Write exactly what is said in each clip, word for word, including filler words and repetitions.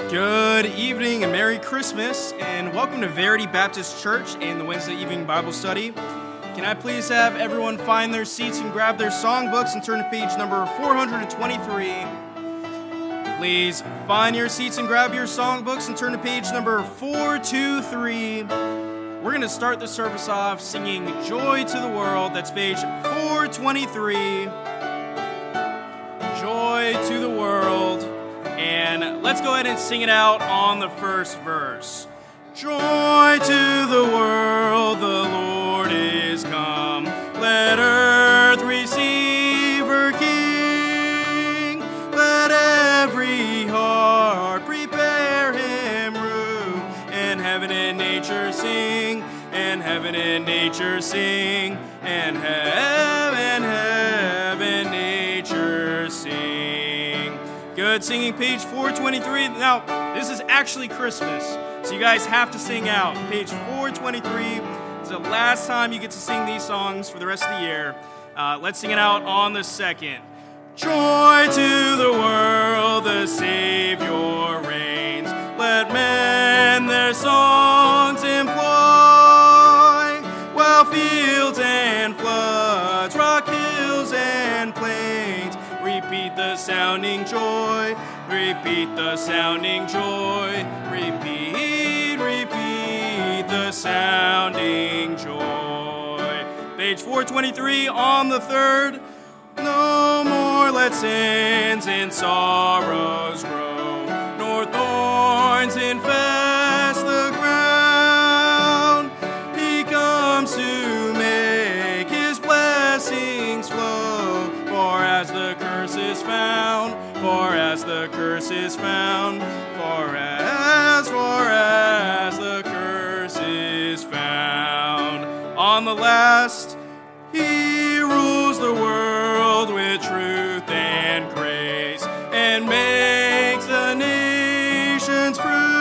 Good evening and Merry Christmas, and welcome to Verity Baptist Church and the Wednesday evening Bible study. Can I please have everyone find their seats and grab their songbooks and turn to page number four hundred twenty-three. Please find your seats and grab your songbooks and turn to page number four twenty-three. We're going to start the service off singing Joy to the World. That's page four twenty-three. Joy to the World. And let's go ahead and sing it out on the first verse. Joy to the world, the Lord is come. Let earth receive her King. Let every heart prepare him room. And heaven and nature sing, and heaven and nature sing, and heaven, heaven, nature sing. Good singing, page four twenty-three. Now, this is actually Christmas, so you guys have to sing out. Page four twenty-three is the last time you get to sing these songs for the rest of the year. Uh, let's sing it out on the second. Joy to the world, the Savior reigns. Let men their songs employ, while fields and floods, rock hills and plains, repeat the sounding joy, repeat the sounding joy, repeat, repeat the sounding joy. Page four twenty-three on the third. No more let sins and sorrows grow, nor thorns infest the ground. He comes to make his blessings flow, for as the curse is found, for as the curse is found, for as, for as the curse is found. On the last, he rules the world with truth and grace, and makes the nations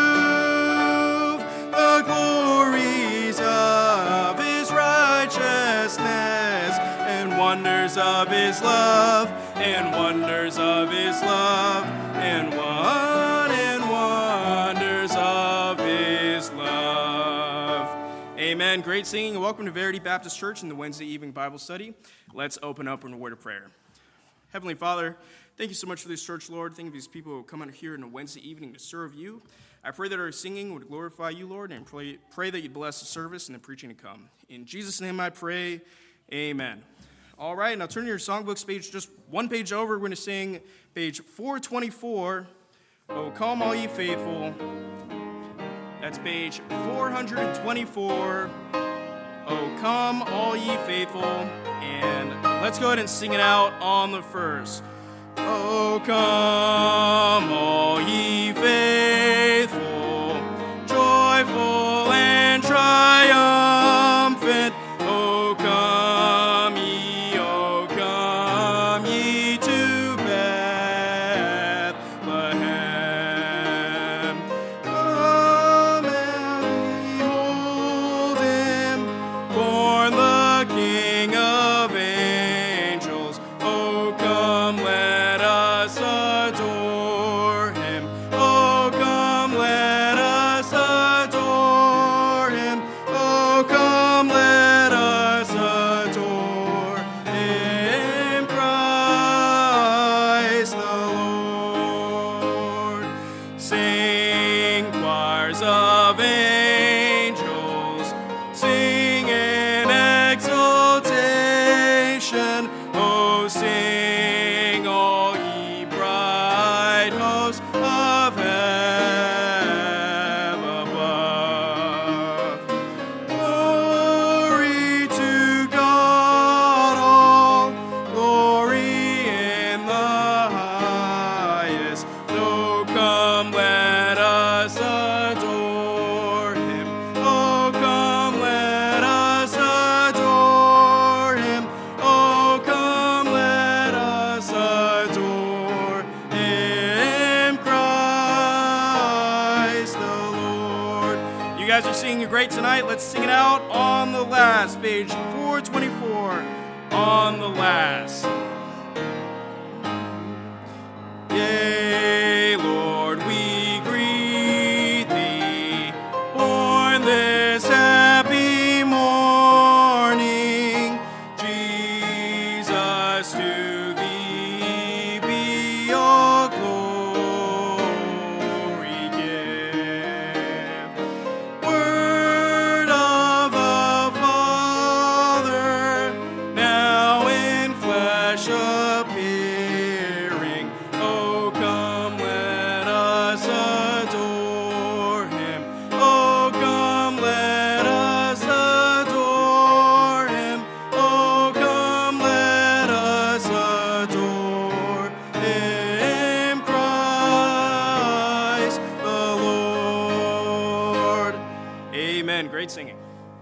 prove the glories of his righteousness, and wonders of his love, and wonders of his love, and one and wonders of his love. Amen. Great singing, and welcome to Verity Baptist Church and the Wednesday evening Bible study. Let's open up in a word of prayer. Heavenly Father, thank you so much for this church, Lord. Thank you for these people who come out here on a Wednesday evening to serve you. I pray that our singing would glorify you, Lord, and pray, pray that you'd bless the service and the preaching to come. In Jesus' name I pray, amen. All right, now turn to your songbooks page, just one page over. We're going to sing page four twenty-four, O Come All Ye Faithful. That's page four twenty-four, O Come All Ye Faithful. And let's go ahead and sing it out on the first. O come all ye faithful, joyful and triumphant. O come ye, O come ye to Bethlehem. Come and behold him, born the King of angels. O come, let us adore him. O come, let us adore him. O come, let us adore him, Christ the Lord. Sing, choirs of angels, sing in exultation. Oh, sing, all ye bright hosts of heaven above. Glory to God, all glory in the highest. Oh, come, let us adore him. Oh, come, let us adore him. Oh, come, let us adore him, Christ the Lord. You guys are singing great tonight. Let's sing it out on the last, page four twenty-four, on the last. Yea, Lord, we greet appearing. Oh, come, let us adore him. Oh, come, let us adore him. Oh, come, let us adore him, Christ the Lord. Amen. Great singing.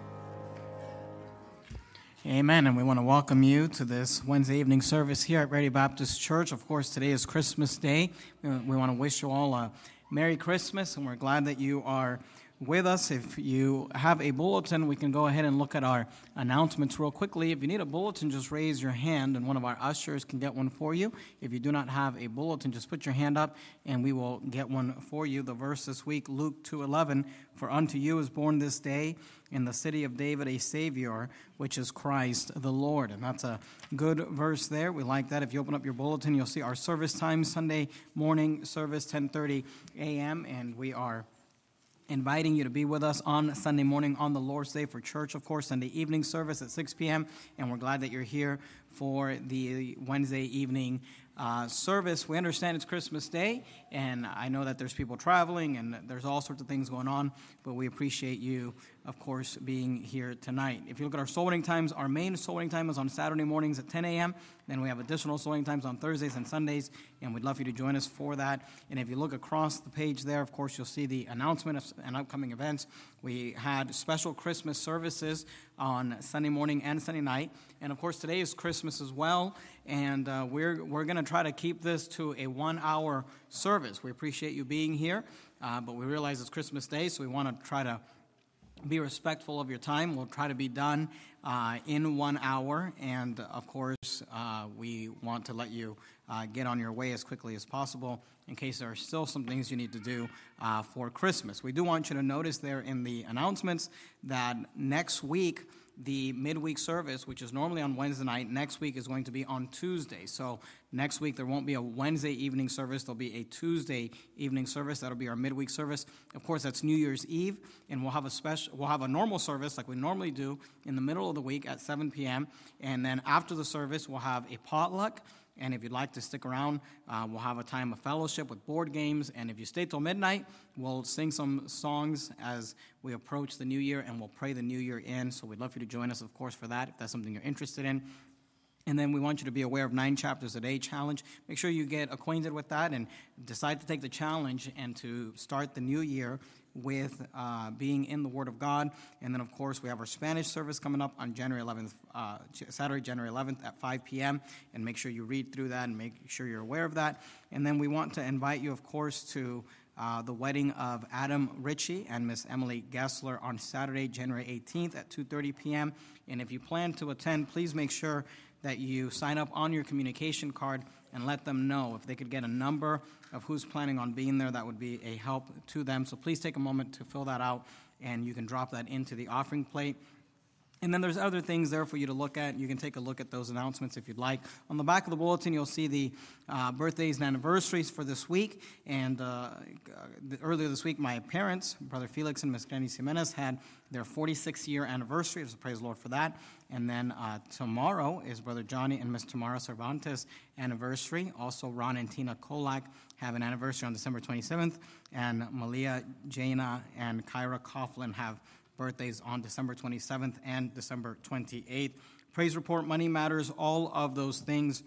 Amen, and we want to welcome you to this Wednesday evening service here at Ready Baptist Church. Of course, today is Christmas Day. We we want to wish you all a Merry Christmas, and we're glad that you are with us. If you have a bulletin, we can go ahead and look at our announcements real quickly. If you need a bulletin, just raise your hand, and one of our ushers can get one for you. If you do not have a bulletin, just put your hand up, and we will get one for you. The verse this week, Luke two eleven, "For unto you is born this day in the city of David a Savior, which is Christ the Lord." And that's a good verse there. We like that. If you open up your bulletin, you'll see our service time, Sunday morning service, ten thirty a.m., and we are inviting you to be with us on Sunday morning on the Lord's Day for church, of course, Sunday evening service at six p.m., and we're glad that you're here for the Wednesday evening uh, service. We understand it's Christmas Day, and I know that there's people traveling, and there's all sorts of things going on, but we appreciate you, of course, being here tonight. If you look at our soul winning times, our main soul winning time is on Saturday mornings at ten a.m., then we have additional soul winning times on Thursdays and Sundays, and we'd love you to join us for that. And if you look across the page there, of course, you'll see the announcement of and upcoming events. We had special Christmas services on Sunday morning and Sunday night, and of course, today is Christmas as well, and uh, we're we're going to try to keep this to a one-hour service. We appreciate you being here, uh, but we realize it's Christmas Day, so we want to try to be respectful of your time. We'll try to be done uh, in one hour, and of course, uh, we want to let you uh, get on your way as quickly as possible in case there are still some things you need to do uh, for Christmas. We do want you to notice there in the announcements that next week, the midweek service, which is normally on Wednesday night, next week is going to be on Tuesday. So next week there won't be a Wednesday evening service. There'll be a Tuesday evening service. That'll be our midweek service. Of course, that's New Year's Eve, and we'll have a special, we'll have a normal service like we normally do in the middle of the week at seven p.m. And then after the service, we'll have a potluck. And if you'd like to stick around, uh, we'll have a time of fellowship with board games. And if you stay till midnight, we'll sing some songs as we approach the new year, and we'll pray the new year in. So we'd love for you to join us, of course, for that, if that's something you're interested in. And then we want you to be aware of Nine Chapters a Day challenge. Make sure you get acquainted with that and decide to take the challenge and to start the new year with uh, being in the Word of God. And then, of course, we have our Spanish service coming up on January eleventh, uh, Saturday, January eleventh at five p.m. And make sure you read through that and make sure you're aware of that. And then we want to invite you, of course, to uh, the wedding of Adam Ritchie and Miss Emily Gessler on Saturday, January eighteenth at two thirty p.m. And if you plan to attend, please make sure that you sign up on your communication card and let them know. If they could get a number of who's planning on being there, that would be a help to them. So please take a moment to fill that out, and you can drop that into the offering plate. And then there's other things there for you to look at. You can take a look at those announcements if you'd like. On the back of the bulletin, you'll see the uh, birthdays and anniversaries for this week. And uh, earlier this week, my parents, Brother Felix and Miss Granny Jimenez, had their forty-sixth year anniversary. So praise the Lord for that. And then uh, tomorrow is Brother Johnny and Miss Tamara Cervantes' anniversary. Also, Ron and Tina Kolak have an anniversary on December twenty-seventh. And Malia, Jaina, and Kyra Coughlin have birthdays on December twenty-seventh and December twenty-eighth. Praise report, money matters, all of those things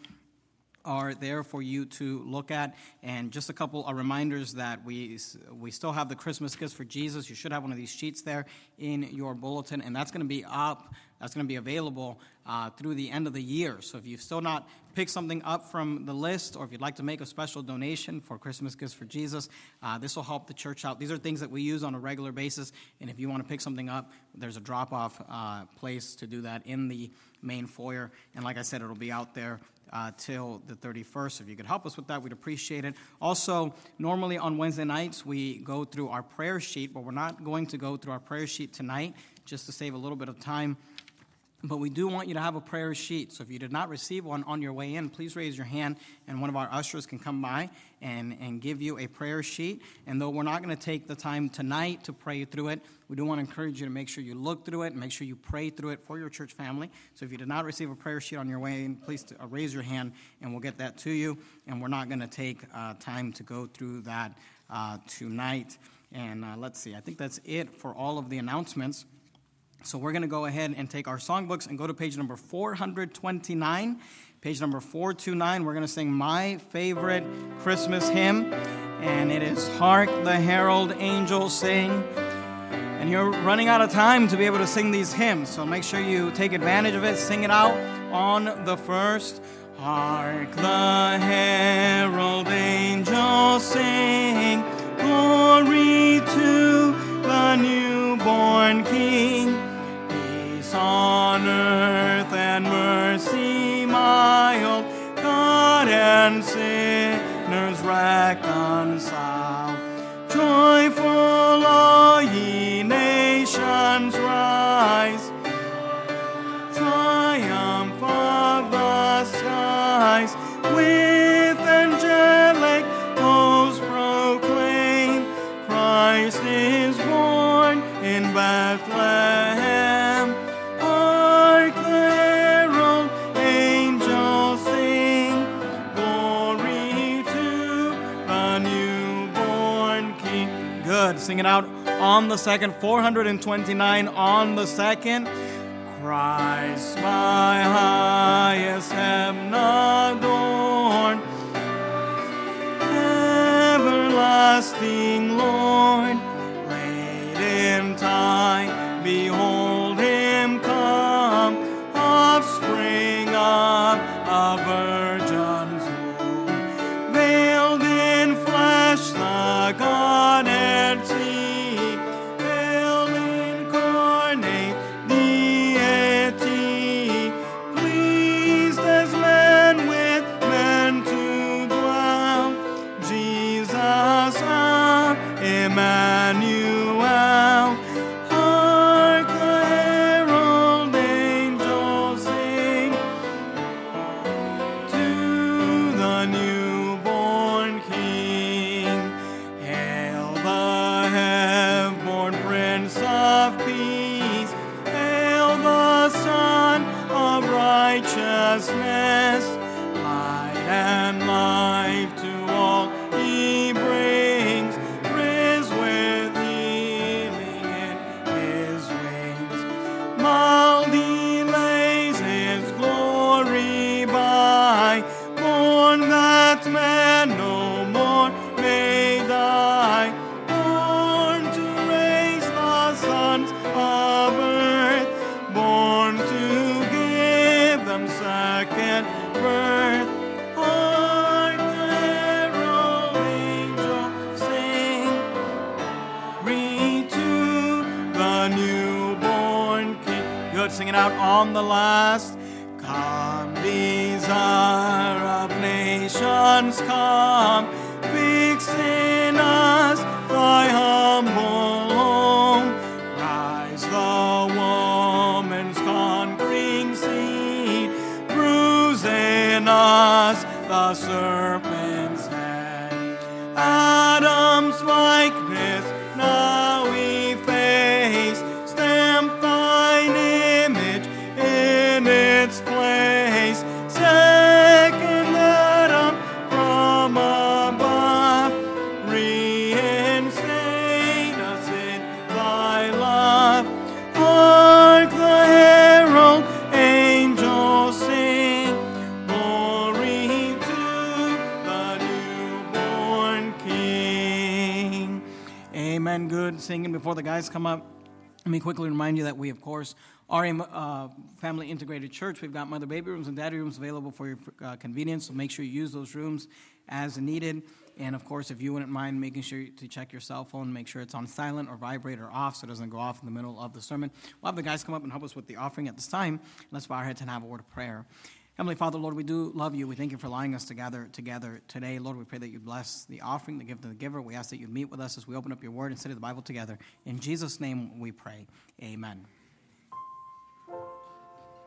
are there for you to look at. And just a couple of reminders that we we still have the Christmas gifts for Jesus. You should have one of these sheets there in your bulletin, and that's going to be up, that's going to be available uh, through the end of the year. So if you've still not picked something up from the list, or if you'd like to make a special donation for Christmas gifts for Jesus, uh, this will help the church out. These are things that we use on a regular basis, and if you want to pick something up, there's a drop-off uh, place to do that in the main foyer. And like I said, it'll be out there Uh, till the thirty-first. If you could help us with that, we'd appreciate it. Also, normally on Wednesday nights, we go through our prayer sheet, but we're not going to go through our prayer sheet tonight, just to save a little bit of time But we do want you to have a prayer sheet. So if you did not receive one on your way in, please raise your hand, and one of our ushers can come by and, and give you a prayer sheet. And though we're not going to take the time tonight to pray through it, we do want to encourage you to make sure you look through it and make sure you pray through it for your church family. So if you did not receive a prayer sheet on your way in, please uh, raise your hand, and we'll get that to you. And we're not going to take uh, time to go through that uh, tonight. And uh, let's see, I think that's it for all of the announcements. So we're going to go ahead and take our songbooks and go to page number four twenty-nine. Page number four twenty-nine, we're going to sing my favorite Christmas hymn, and it is Hark the Herald Angels Sing. And you're running out of time to be able to sing these hymns, so make sure you take advantage of it. Sing it out on the first. Hark the herald angels sing, glory to the newborn King. Peace on earth and mercy mild, God and sinners reconcile. Joyful all ye nations rise, triumph of the skies, with angelic hosts proclaim, Christ is born in Bethlehem. Hark the herald angels sing, glory to the newborn King. Good. Sing it out on the second. four twenty-nine on the second. Christ my highest heaven adorned, everlasting Lord, late in time, behold him come, offspring of a virgin's womb, veiled in flesh the Godhead see, veiled incarnate deity, pleased as men with men to dwell, Jesus our Emmanuel. Hark the herald angels sing, to the newborn King. Hail the heaven-born Prince of Peace, hail the Son of Righteousness, light and life to all he brings, riz with healing in his wings. Mild he lays his glory by, born that man no more may die, born to raise the sons of earth, born to give them second birth. Hark the herald angels sing, glory to the newborn King. Good, sing it out on the last. Come, desire of nations, come, fix in us thy humble home. Rise the woman's conquering seed, bruise in us the serpent's head. Adam's likeness now we face, stamp thine image in its place. Second Adam from above, reinstate us in thy love. Hark the herald angels sing, glory to the newborn King. Amen. Good singing before the guys come up. Let me quickly remind you that we, of course, are a uh, family integrated church. We've got mother baby rooms and daddy rooms available for your uh, convenience, so make sure you use those rooms as needed. And, of course, if you wouldn't mind making sure to check your cell phone, make sure it's on silent or vibrate or off so it doesn't go off in the middle of the sermon. We'll have the guys come up and help us with the offering at this time. Let's bow our heads and have a word of prayer. Heavenly Father, Lord, we do love you. We thank you for allowing us to gather together today. Lord, we pray that you bless the offering, the gift of the giver. We ask that you meet with us as we open up your word and study the Bible together. In Jesus' name we pray. Amen.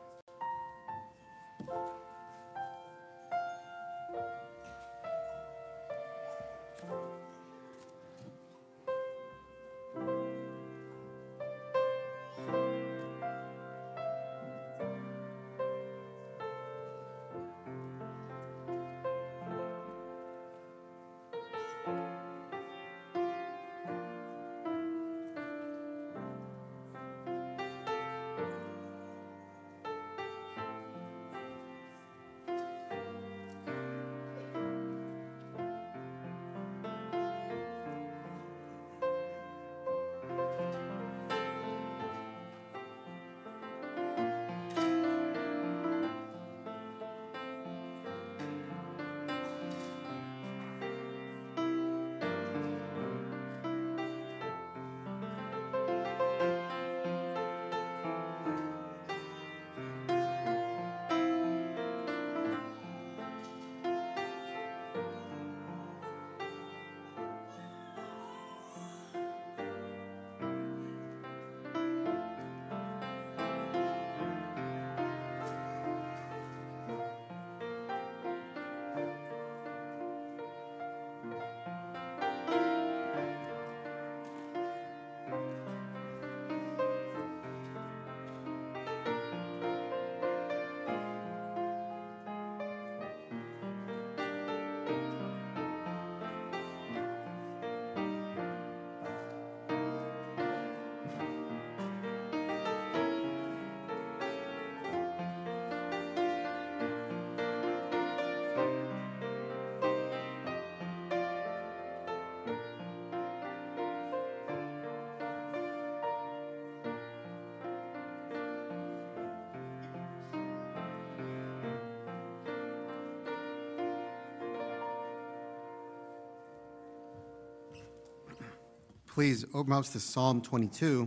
please open up to Psalm twenty-two.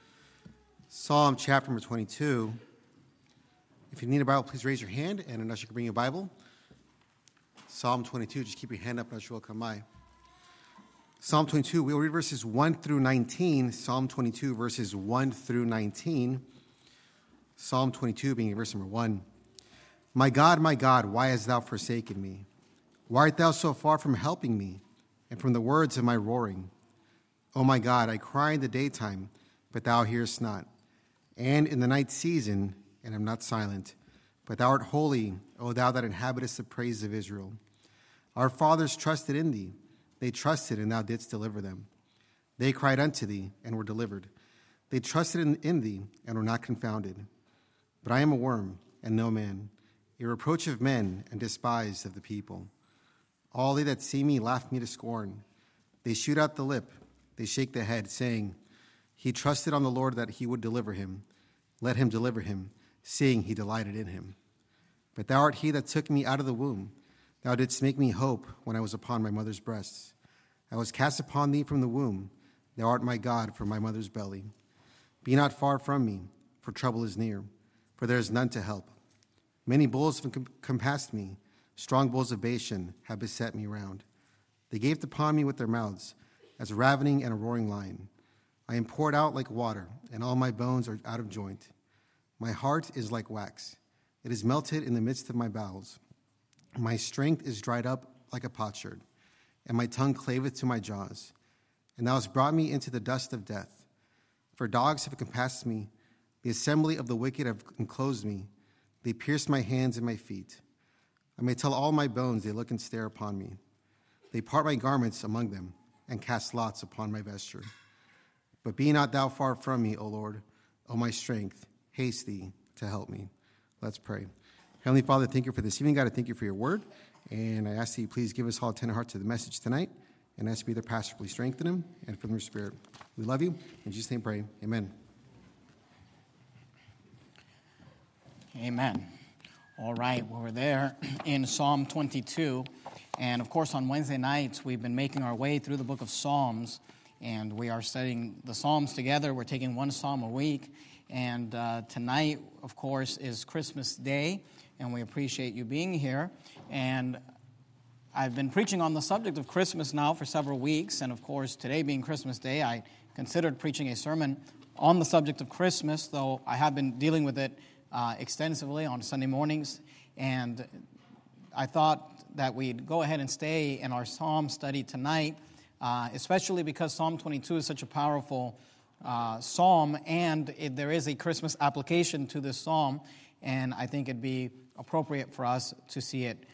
Psalm chapter number twenty-two. If you need a Bible, please raise your hand, and an usher can bring you a Bible. Psalm twenty-two, just keep your hand up, and an usher will come by. Psalm twenty-two, we'll read verses one through nineteen. Psalm twenty-two, verses one through nineteen. Psalm twenty-two, being verse number one. My God, my God, why hast thou forsaken me? Why art thou so far from helping me, and from the words of my roaring? O my God, I cry in the daytime, but thou hearest not, and in the night season, and am not silent. But thou art holy, O thou that inhabitest the praises of Israel. Our fathers trusted in thee. They trusted, and thou didst deliver them. They cried unto thee, and were delivered. They trusted in, in thee, and were not confounded. But I am a worm, and no man, a reproach of men, and despised of the people. All they that see me laugh me to scorn. They shoot out the lip. They shake the head, saying, He trusted on the Lord that he would deliver him. Let him deliver him, seeing he delighted in him. But thou art he that took me out of the womb. Thou didst make me hope when I was upon my mother's breasts. I was cast upon thee from the womb. Thou art my God from my mother's belly. Be not far from me, for trouble is near, for there is none to help. Many bulls have compassed me. Strong bulls of Bashan have beset me round. They gaped upon me with their mouths, as a ravening and a roaring lion. I am poured out like water, and all my bones are out of joint. My heart is like wax. It is melted in the midst of my bowels. My strength is dried up like a potsherd, and my tongue claveth to my jaws. And thou hast brought me into the dust of death. For dogs have compassed me. The assembly of the wicked have enclosed me. They pierced my hands and my feet. I may tell all my bones, they look and stare upon me. They part my garments among them, and cast lots upon my vesture. But be not thou far from me, O Lord, O my strength, haste thee to help me. Let's pray. Heavenly Father, thank you for this evening. God, I thank you for your word, and I ask that you please give us all a tender heart to the message tonight, and ask you, the pastor, please strengthen him, and from your spirit. We love you. In Jesus' name pray. Amen. Amen. All right, well, we're there in Psalm twenty-two. And, of course, on Wednesday nights, we've been making our way through the book of Psalms, and we are studying the Psalms together. We're taking one psalm a week, and uh, tonight, of course, is Christmas Day, and we appreciate you being here. And I've been preaching on the subject of Christmas now for several weeks, and, of course, today being Christmas Day, I considered preaching a sermon on the subject of Christmas, though I have been dealing with it uh, extensively on Sunday mornings, and I thought that we'd go ahead and stay in our Psalm study tonight, uh, especially because Psalm twenty-two is such a powerful uh, psalm, and it, there is a Christmas application to this psalm, and I think it'd be appropriate for us to see it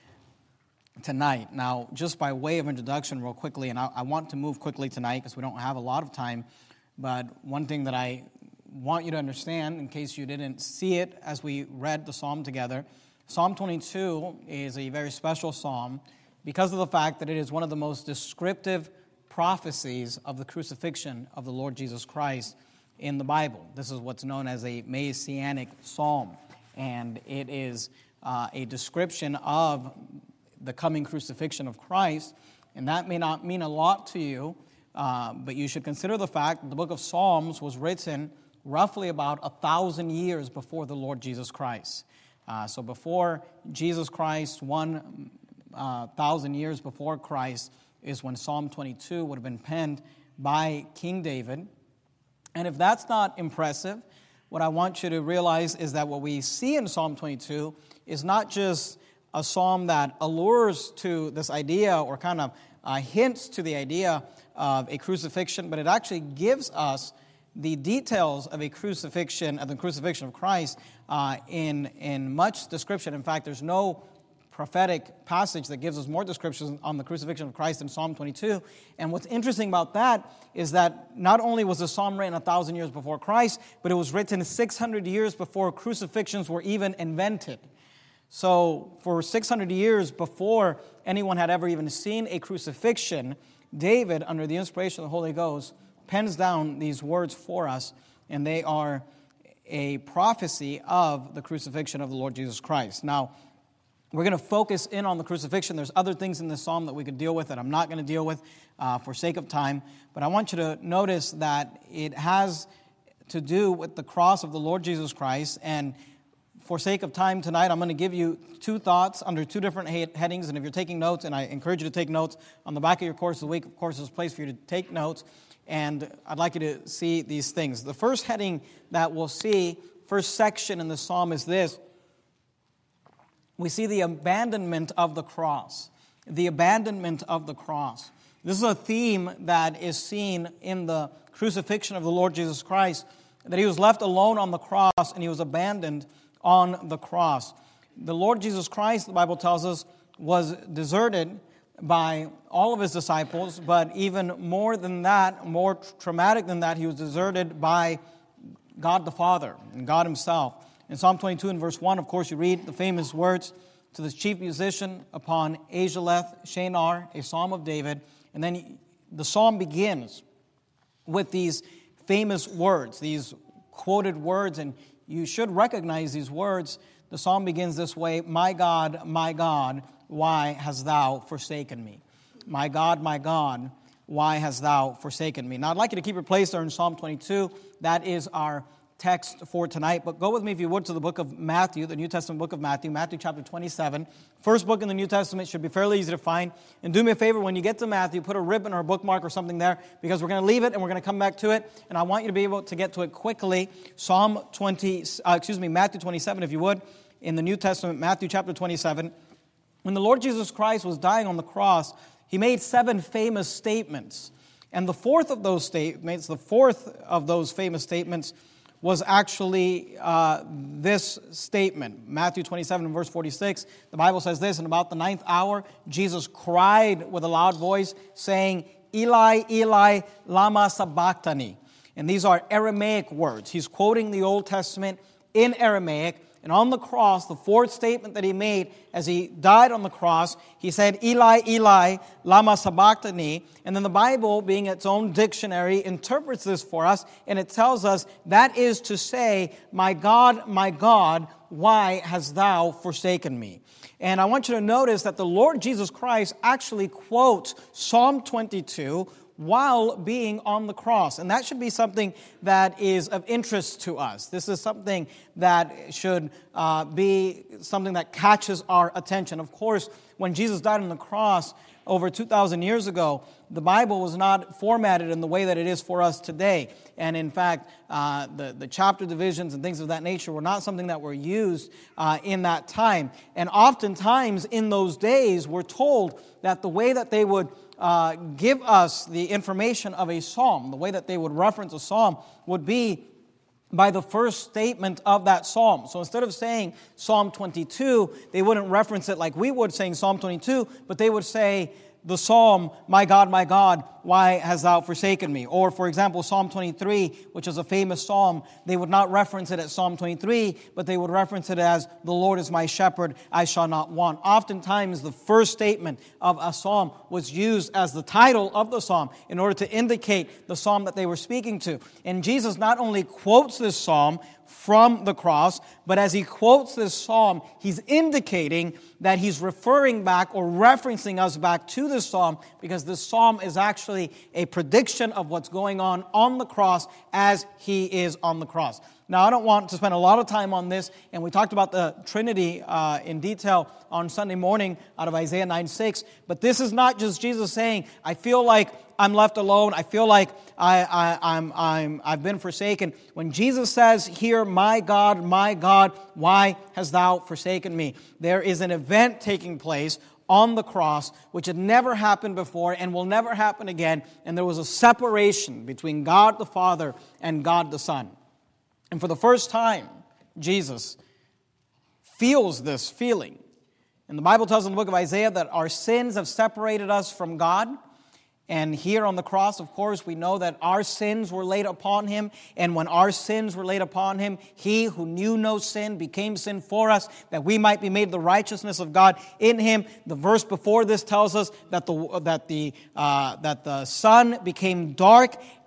tonight. Now, just by way of introduction real quickly, and I, I want to move quickly tonight because we don't have a lot of time, but one thing that I want you to understand, in case you didn't see it as we read the psalm together, Psalm twenty-two is a very special psalm because of the fact that it is one of the most descriptive prophecies of the crucifixion of the Lord Jesus Christ in the Bible. This is what's known as a Messianic psalm, and it is uh, a description of the coming crucifixion of Christ, and that may not mean a lot to you, uh, but you should consider the fact that the book of Psalms was written roughly about a thousand years before the Lord Jesus Christ. Uh, so before Jesus Christ, one uh, thousand years before Christ, is when Psalm twenty-two would have been penned by King David. And if that's not impressive, what I want you to realize is that what we see in Psalm twenty-two is not just a psalm that allures to this idea or kind of uh, hints to the idea of a crucifixion, but it actually gives us the details of a crucifixion, of the crucifixion of Christ, uh, in, in much description. In fact, there's no prophetic passage that gives us more descriptions on the crucifixion of Christ in Psalm twenty-two. And what's interesting about that is that not only was the psalm written a thousand years before Christ, but it was written six hundred years before crucifixions were even invented. So for six hundred years before anyone had ever even seen a crucifixion, David, under the inspiration of the Holy Ghost, pens down these words for us, and they are a prophecy of the crucifixion of the Lord Jesus Christ. Now, we're going to focus in on the crucifixion. There's other things in this psalm that we could deal with that I'm not going to deal with uh, for sake of time. But I want you to notice that it has to do with the cross of the Lord Jesus Christ. And for sake of time tonight, I'm going to give you two thoughts under two different headings. And if you're taking notes, and I encourage you to take notes, on the back of your course of the week, of course, there's a place for you to take notes. And I'd like you to see these things. The first heading that we'll see, first section in the psalm is this. We see the abandonment of the cross. The abandonment of the cross. This is a theme that is seen in the crucifixion of the Lord Jesus Christ, that he was left alone on the cross and he was abandoned on the cross. The Lord Jesus Christ, the Bible tells us, was deserted by all of his disciples, but even more than that, more traumatic than that, he was deserted by God the Father and God himself. In Psalm twenty-two and verse one, of course, you read the famous words, to the chief musician upon Ajaleth Shinar, a psalm of David. And then the psalm begins with these famous words, these quoted words, and you should recognize these words. The psalm begins this way, my God, my God, why hast thou forsaken me? My God, my God, why hast thou forsaken me? Now, I'd like you to keep your place there in Psalm twenty-two. That is our text for tonight. But go with me, if you would, to the book of Matthew, the New Testament book of Matthew, Matthew chapter twenty-seven. First book in the New Testament, should be fairly easy to find. And do me a favor, when you get to Matthew, put a ribbon or a bookmark or something there, because we're going to leave it and we're going to come back to it. And I want you to be able to get to it quickly. Psalm twenty, uh, excuse me, Matthew twenty-seven, if you would, in the New Testament, Matthew chapter twenty-seven. When the Lord Jesus Christ was dying on the cross, he made seven famous statements. And the fourth of those statements, the fourth of those famous statements was actually uh, this statement. Matthew twenty-seven, verse forty-six, the Bible says this, in about the ninth hour, Jesus cried with a loud voice, saying, Eli, Eli, lama sabachthani. And these are Aramaic words. He's quoting the Old Testament in Aramaic. And on the cross, the fourth statement that he made as he died on the cross, he said, Eli, Eli, lama sabachthani. And then the Bible, being its own dictionary, interprets this for us, and it tells us, that is to say, my God, my God, why hast thou forsaken me? And I want you to notice that the Lord Jesus Christ actually quotes Psalm twenty-two while being on the cross. And that should be something that is of interest to us. This is something that should uh, be something that catches our attention. Of course, when Jesus died on the cross over two thousand years ago, the Bible was not formatted in the way that it is for us today. And in fact, uh, the, the chapter divisions and things of that nature were not something that were used uh, in that time. And oftentimes in those days, we're told that the way that they would Uh, give us the information of a psalm, the way that they would reference a psalm would be by the first statement of that psalm. So instead of saying Psalm twenty-two, they wouldn't reference it like we would, saying Psalm twenty-two, but they would say the psalm, my God, my God, why hast thou forsaken me? Or, for example, Psalm twenty-three, which is a famous psalm, they would not reference it as Psalm twenty-three, but they would reference it as, the Lord is my shepherd, I shall not want. Oftentimes, the first statement of a psalm was used as the title of the psalm in order to indicate the psalm that they were speaking to. And Jesus not only quotes this psalm from the cross, but as he quotes this psalm, he's indicating that he's referring back or referencing us back to this psalm, because this psalm is actually a prediction of what's going on on the cross as he is on the cross. Now, I don't want to spend a lot of time on this, and we talked about the Trinity uh, in detail on Sunday morning out of Isaiah nine six, but this is not just Jesus saying, I feel like I'm left alone, I feel like I, I, I'm, I'm, I've been forsaken. When Jesus says here, my God, my God, why hast thou forsaken me? There is an event taking place on the cross, which had never happened before and will never happen again, and there was a separation between God the Father and God the Son. And for the first time, Jesus feels this feeling. And the Bible tells in the book of Isaiah that our sins have separated us from God. And here on the cross, of course, we know that our sins were laid upon him. And when our sins were laid upon him, he who knew no sin became sin for us, that we might be made the righteousness of God in him. The verse before this tells us that the that the uh, that the sun became dark,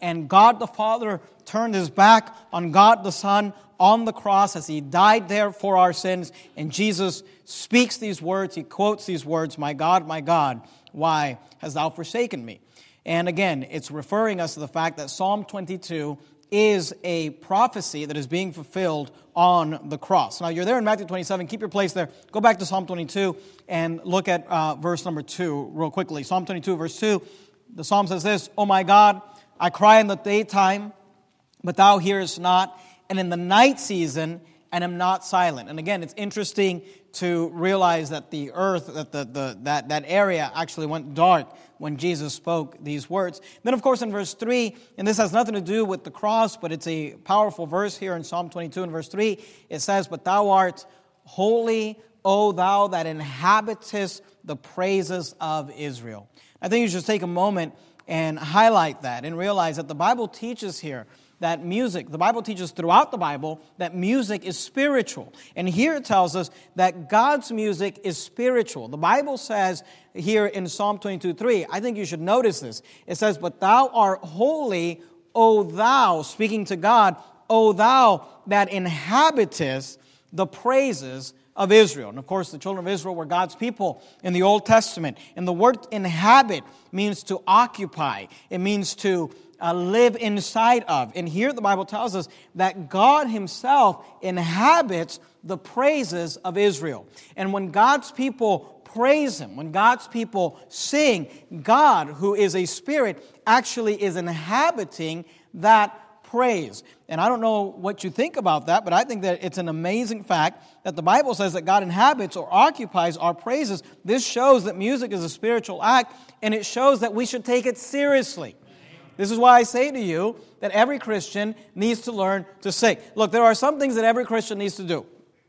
and God the Father turned his back on God the Son on the cross as he died there for our sins. And Jesus speaks these words, he quotes these words, "My God, my God, why hast thou forsaken me?" And again, it's referring us to the fact that Psalm twenty-two is a prophecy that is being fulfilled on the cross. Now, you're there in Matthew twenty-seven. Keep your place there. Go back to Psalm twenty-two and look at uh, verse number two real quickly. Psalm twenty-two, verse two. The psalm says this, "O my God, I cry in the daytime, but thou hearest not, and in the night season, and am not silent." And again, it's interesting to realize that the earth, that the, the that, that area actually went dark when Jesus spoke these words. Then, of course, in verse three, and this has nothing to do with the cross, but it's a powerful verse here in Psalm twenty-two and verse three, it says, "But thou art holy, O thou that inhabitest the praises of Israel." I think you should take a moment and highlight that and realize that the Bible teaches here that music, the Bible teaches throughout the Bible that music is spiritual. And here it tells us that God's music is spiritual. The Bible says here in Psalm twenty-two three, I think you should notice this. It says, "But thou art holy, O thou," speaking to God, "O thou that inhabitest the praises of Israel." And of course, the children of Israel were God's people in the Old Testament. And the word inhabit means to occupy. It means to uh, live inside of. And here the Bible tells us that God himself inhabits the praises of Israel. And when God's people praise him, when God's people sing, God, who is a spirit, actually is inhabiting that praise. And I don't know what you think about that, but I think that it's an amazing fact that the Bible says that God inhabits or occupies our praises. This shows that music is a spiritual act, and it shows that we should take it seriously. This is why I say to you that every Christian needs to learn to sing. Look, there are some things that every Christian needs to do.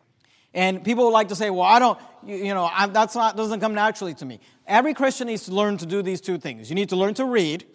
And people like to say, well, I don't, you, you know, I, that's not, doesn't come naturally to me. Every Christian needs to learn to do these two things. You need to learn to read.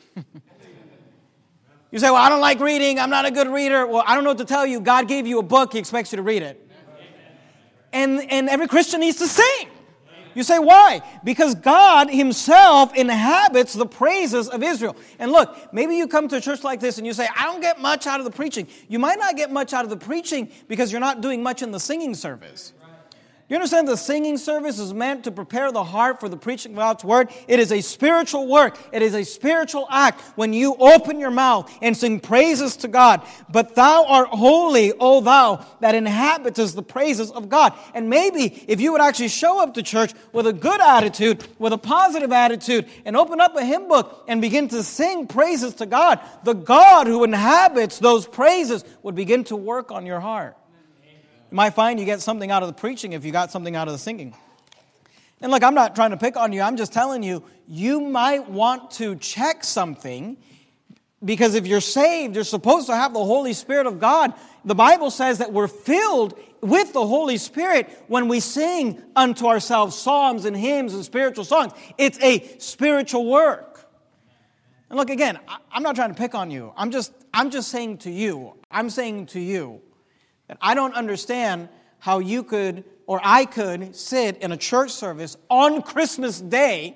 You say, well, I don't like reading. I'm not a good reader. Well, I don't know what to tell you. God gave you a book. He expects you to read it. And, and every Christian needs to sing. You say, why? Because God himself inhabits the praises of Israel. And look, maybe you come to a church like this and you say, I don't get much out of the preaching. You might not get much out of the preaching because you're not doing much in the singing service. You understand the singing service is meant to prepare the heart for the preaching of God's word? It is a spiritual work. It is a spiritual act when you open your mouth and sing praises to God. But thou art holy, O thou that inhabitest the praises of God. And maybe if you would actually show up to church with a good attitude, with a positive attitude, and open up a hymn book and begin to sing praises to God, the God who inhabits those praises would begin to work on your heart. You might find you get something out of the preaching if you got something out of the singing. And look, I'm not trying to pick on you. I'm just telling you, you might want to check something because if you're saved, you're supposed to have the Holy Spirit of God. The Bible says that we're filled with the Holy Spirit when we sing unto ourselves psalms and hymns and spiritual songs. It's a spiritual work. And look, again, I'm not trying to pick on you. I'm just, I'm just saying to you, I'm saying to you, that I don't understand how you could, or I could, sit in a church service on Christmas Day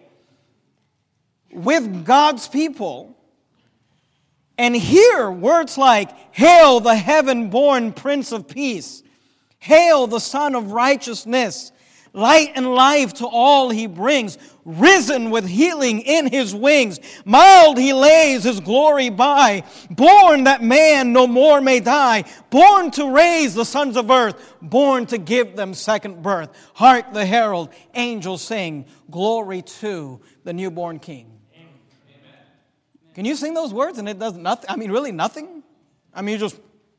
with God's people and hear words like, Hail the heaven-born Prince of Peace, Hail the Son of Righteousness, light and life to all he brings, risen with healing in his wings, mild he lays his glory by, born that man no more may die, born to raise the sons of earth, born to give them second birth. Hark the herald angels sing, glory to the newborn King. Amen. Can you sing those words and it does nothing? I mean, really nothing? I mean, you just,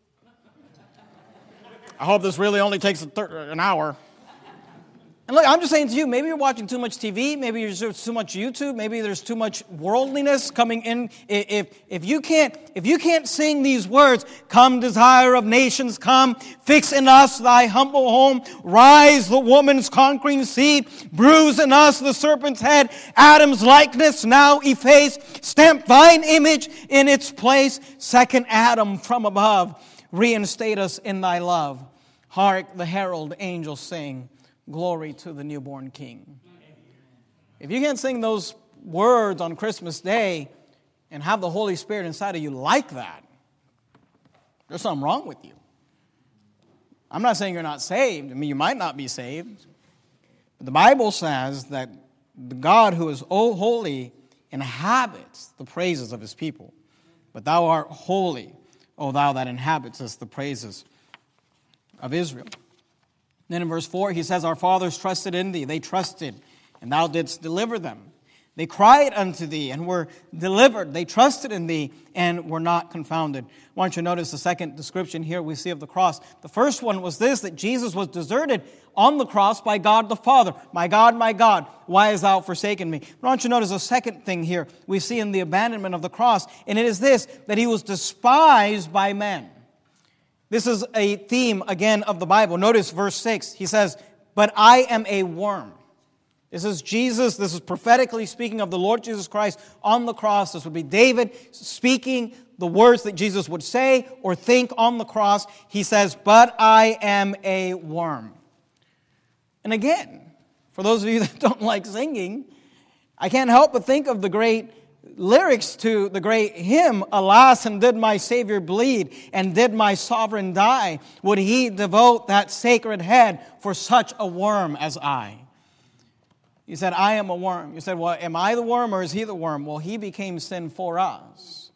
I hope this really only takes a thir- an hour. And look, I'm just saying to you, maybe you're watching too much T V, maybe there's too much YouTube, maybe there's too much worldliness coming in. If, if, you can't, if you can't sing these words, come desire of nations, come, fix in us thy humble home, rise the woman's conquering seed, bruise in us the serpent's head, Adam's likeness now efface, stamp thine image in its place, second Adam from above, reinstate us in thy love. Hark the herald angels sing, glory to the newborn King. If you can't sing those words on Christmas Day, and have the Holy Spirit inside of you like that, there's something wrong with you. I'm not saying you're not saved. I mean, you might not be saved. But the Bible says that the God who is holy inhabits the praises of his people. But thou art holy, O thou that inhabitest the praises of Israel. Then in verse four, he says, our fathers trusted in thee. They trusted, and thou didst deliver them. They cried unto thee and were delivered. They trusted in thee and were not confounded. Why don't you notice the second description here we see of the cross? The first one was this, that Jesus was deserted on the cross by God the Father. My God, my God, why hast thou forsaken me? Why don't you notice the second thing here we see in the abandonment of the cross? And it is this, that he was despised by men. This is a theme, again, of the Bible. Notice verse six. He says, but I am a worm. This is Jesus, this is prophetically speaking of the Lord Jesus Christ on the cross. This would be David speaking the words that Jesus would say or think on the cross. He says, but I am a worm. And again, for those of you that don't like singing, I can't help but think of the great lyrics to the great hymn, alas, and did my Savior bleed, and did my sovereign die? Would he devote that sacred head for such a worm as I? He said, I am a worm. You said, well, am I the worm or is he the worm? Well, he became sin for us.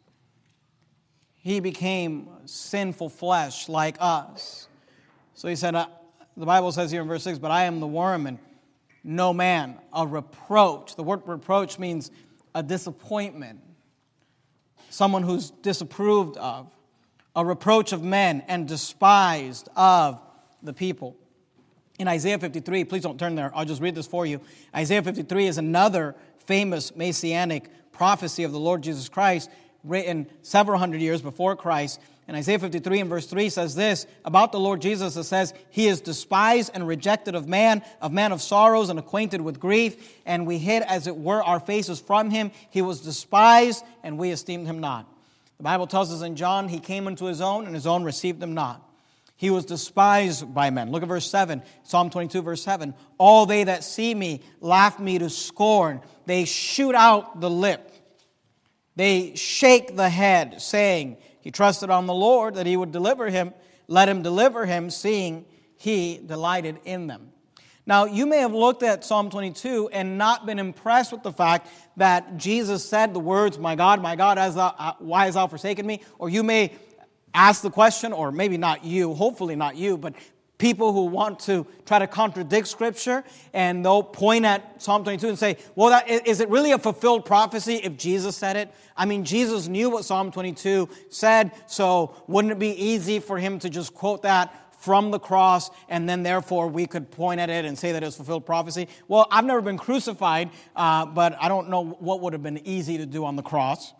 He became sinful flesh like us. So he said, uh, the Bible says here in verse six, but I am the worm and no man, a reproach. The word reproach means a disappointment. Someone who's disapproved of. A reproach of men and despised of the people. In Isaiah fifty-three, please don't turn there, I'll just read this for you. Isaiah fifty-three is another famous messianic prophecy of the Lord Jesus Christ, written several hundred years before Christ. And Isaiah fifty-three and verse three says this, about the Lord Jesus, it says, he is despised and rejected of man, of man of sorrows and acquainted with grief, and we hid as it were our faces from him. He was despised, and we esteemed him not. The Bible tells us in John, he came unto his own, and his own received him not. He was despised by men. Look at verse seven, Psalm twenty-two, verse seven. All they that see me laugh me to scorn. They shoot out the lip. They shake the head, saying, he trusted on the Lord that he would deliver him. Let him deliver him, seeing he delighted in them. Now, you may have looked at Psalm twenty-two and not been impressed with the fact that Jesus said the words, my God, my God, why hast thou forsaken me? Or you may ask the question, or maybe not you, hopefully not you, but people who want to try to contradict Scripture, and they'll point at Psalm twenty-two and say, well, that, is it really a fulfilled prophecy if Jesus said it? I mean, Jesus knew what Psalm twenty-two said, so wouldn't it be easy for him to just quote that from the cross, and then therefore we could point at it and say that it's fulfilled prophecy? Well, I've never been crucified, uh, but I don't know what would have been easy to do on the cross.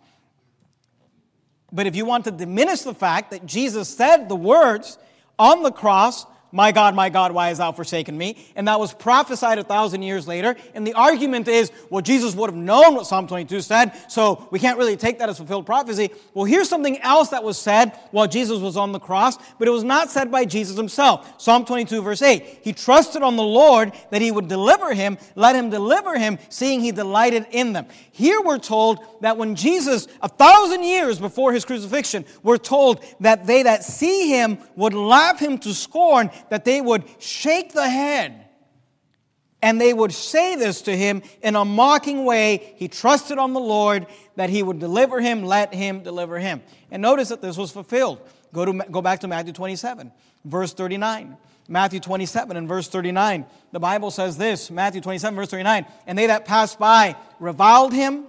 But if you want to diminish the fact that Jesus said the words on the cross, my God, my God, why hast thou forsaken me? And that was prophesied a thousand years later. And the argument is, well, Jesus would have known what Psalm twenty-two said, so we can't really take that as fulfilled prophecy. Well, here's something else that was said while Jesus was on the cross, but it was not said by Jesus himself. Psalm twenty-two, verse eight. He trusted on the Lord that he would deliver him, let him deliver him, seeing he delighted in them. Here we're told that when Jesus, a thousand years before his crucifixion, we're told that they that see him would laugh him to scorn, that they would shake the head. And they would say this to him in a mocking way. He trusted on the Lord that he would deliver him, let him deliver him. And notice that this was fulfilled. Go to go back to Matthew twenty-seven, verse thirty-nine. Matthew twenty-seven and verse thirty-nine. The Bible says this, Matthew twenty-seven, verse thirty-nine. And they that passed by reviled him,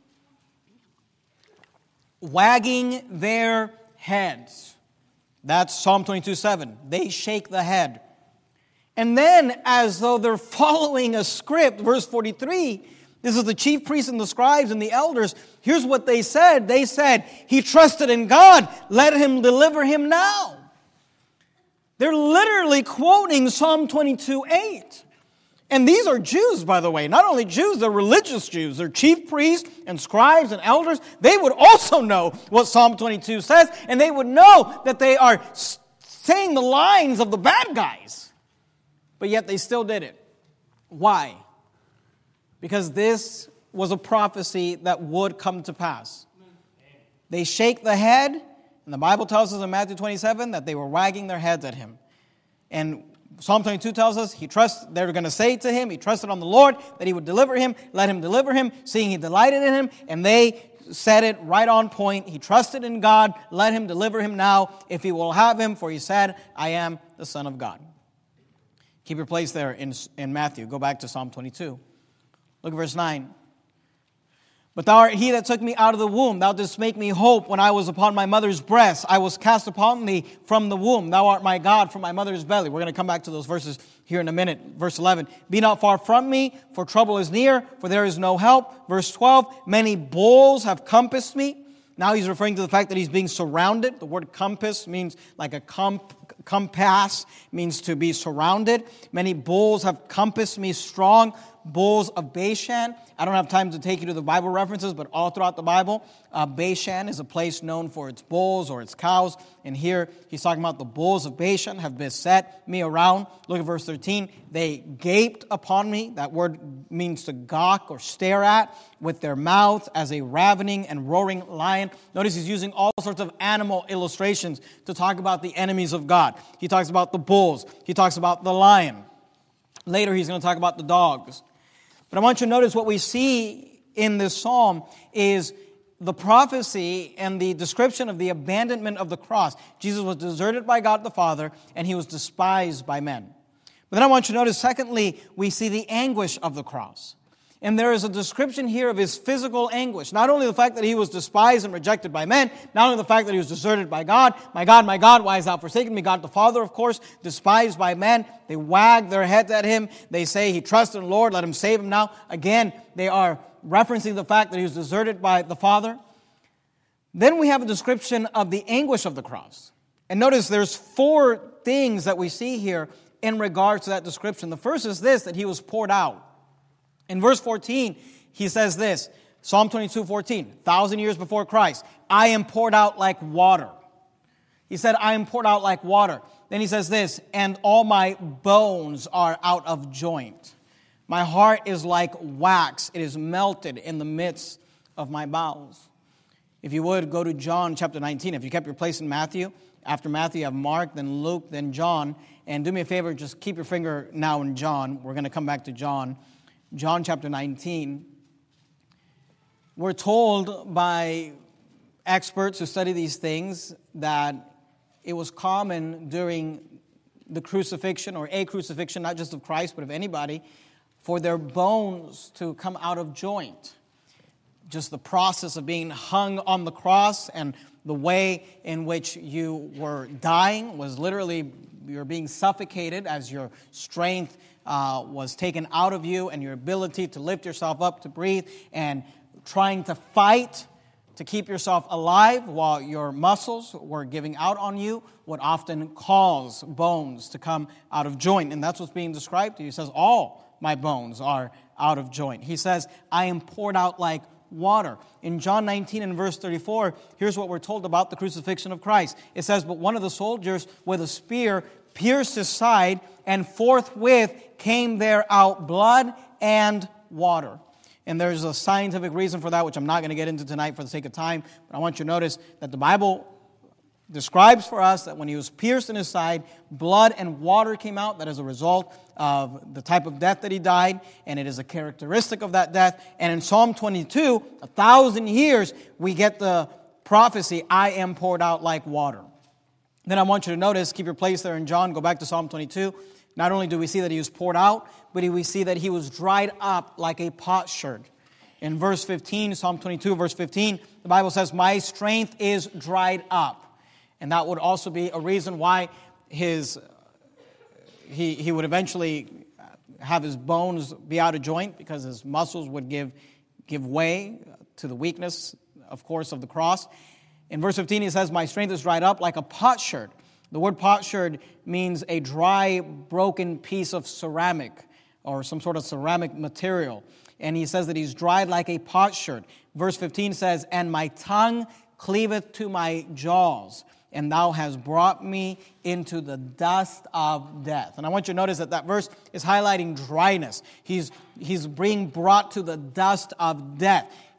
wagging their heads. That's Psalm twenty-two, seven. They shake the head. And then, as though they're following a script, verse forty-three, this is the chief priests and the scribes and the elders. Here's what they said. They said, he trusted in God. Let him deliver him now. They're literally quoting Psalm twenty-two, eight. And these are Jews, by the way. Not only Jews, they're religious Jews. They're chief priests and scribes and elders. They would also know what Psalm twenty-two says, and they would know that they are saying the lines of the bad guys. But yet they still did it. Why? Because this was a prophecy that would come to pass. They shake the head, and the Bible tells us in Matthew twenty-seven that they were wagging their heads at him. And Psalm twenty-two tells us he trusts, they were going to say to him, he trusted on the Lord that he would deliver him, let him deliver him, seeing he delighted in him, and they said it right on point. He trusted in God, let him deliver him now, if he will have him, for he said, I am the Son of God. Keep your place there in, in Matthew. Go back to Psalm twenty-two. Look at verse nine. But thou art he that took me out of the womb. Thou didst make me hope when I was upon my mother's breast. I was cast upon thee from the womb. Thou art my God from my mother's belly. We're going to come back to those verses here in a minute. Verse eleven. Be not far from me, for trouble is near, for there is no help. Verse twelve. Many bulls have compassed me. Now he's referring to the fact that he's being surrounded. The word compass means like a comp, compass, means to be surrounded. Many bulls have compassed me strong. Bulls of Bashan. I don't have time to take you to the Bible references, but all throughout the Bible, uh, Bashan is a place known for its bulls or its cows. And here he's talking about the bulls of Bashan have beset me around. Look at verse thirteen. They gaped upon me. That word means to gawk or stare at with their mouths as a ravening and roaring lion. Notice he's using all sorts of animal illustrations to talk about the enemies of God. He talks about the bulls. He talks about the lion. Later he's going to talk about the dogs. But I want you to notice what we see in this psalm is the prophecy and the description of the abandonment of the cross. Jesus was deserted by God the Father, and he was despised by men. But then I want you to notice, secondly, we see the anguish of the cross. And there is a description here of his physical anguish. Not only the fact that he was despised and rejected by men, not only the fact that he was deserted by God. My God, my God, why hast thou forsaken me? God the Father, of course, despised by men. They wag their heads at him. They say he trusted in the Lord, let him save him now. Again, they are referencing the fact that he was deserted by the Father. Then we have a description of the anguish of the cross. And notice there's four things that we see here in regards to that description. The first is this, that he was poured out. In verse fourteen, he says this, Psalm twenty-two, fourteen, thousand years before Christ, I am poured out like water. He said, I am poured out like water. Then he says this, and all my bones are out of joint. My heart is like wax. It is melted in the midst of my bowels. If you would, go to John chapter nineteen. If you kept your place in Matthew, after Matthew you have Mark, then Luke, then John. And do me a favor, just keep your finger now in John. We're going to come back to John. John chapter nineteen. We're told by experts who study these things that it was common during the crucifixion or a crucifixion, not just of Christ, but of anybody, for their bones to come out of joint. Just the process of being hung on the cross and the way in which you were dying was literally, you were being suffocated as your strength Uh, was taken out of you and your ability to lift yourself up, to breathe, and trying to fight to keep yourself alive while your muscles were giving out on you would often cause bones to come out of joint. And that's what's being described here. He says, all my bones are out of joint. He says, I am poured out like water. In John nineteen and verse thirty-four, here's what we're told about the crucifixion of Christ. It says, but one of the soldiers with a spear pierced his side, and forthwith came there out blood and water. And there's a scientific reason for that, which I'm not going to get into tonight for the sake of time. But I want you to notice that the Bible describes for us that when he was pierced in his side, blood and water came out. That is a result of the type of death that he died, and it is a characteristic of that death. And in Psalm twenty-two, a thousand years, we get the prophecy, I am poured out like water. Then I want you to notice, keep your place there in John, go back to Psalm twenty-two. Not only do we see that he was poured out, but we see that he was dried up like a potsherd. In verse fifteen, Psalm twenty-two, verse fifteen, the Bible says, my strength is dried up. And that would also be a reason why his he, he would eventually have his bones be out of joint, because his muscles would give, give way to the weakness, of course, of the cross. In verse fifteen, he says, my strength is dried up like a potsherd. The word potsherd means a dry, broken piece of ceramic or some sort of ceramic material. And he says that he's dried like a potsherd. Verse fifteen says, and my tongue cleaveth to my jaws, and thou hast brought me into the dust of death. And I want you to notice that that verse is highlighting dryness. He's, he's being brought to the dust of death.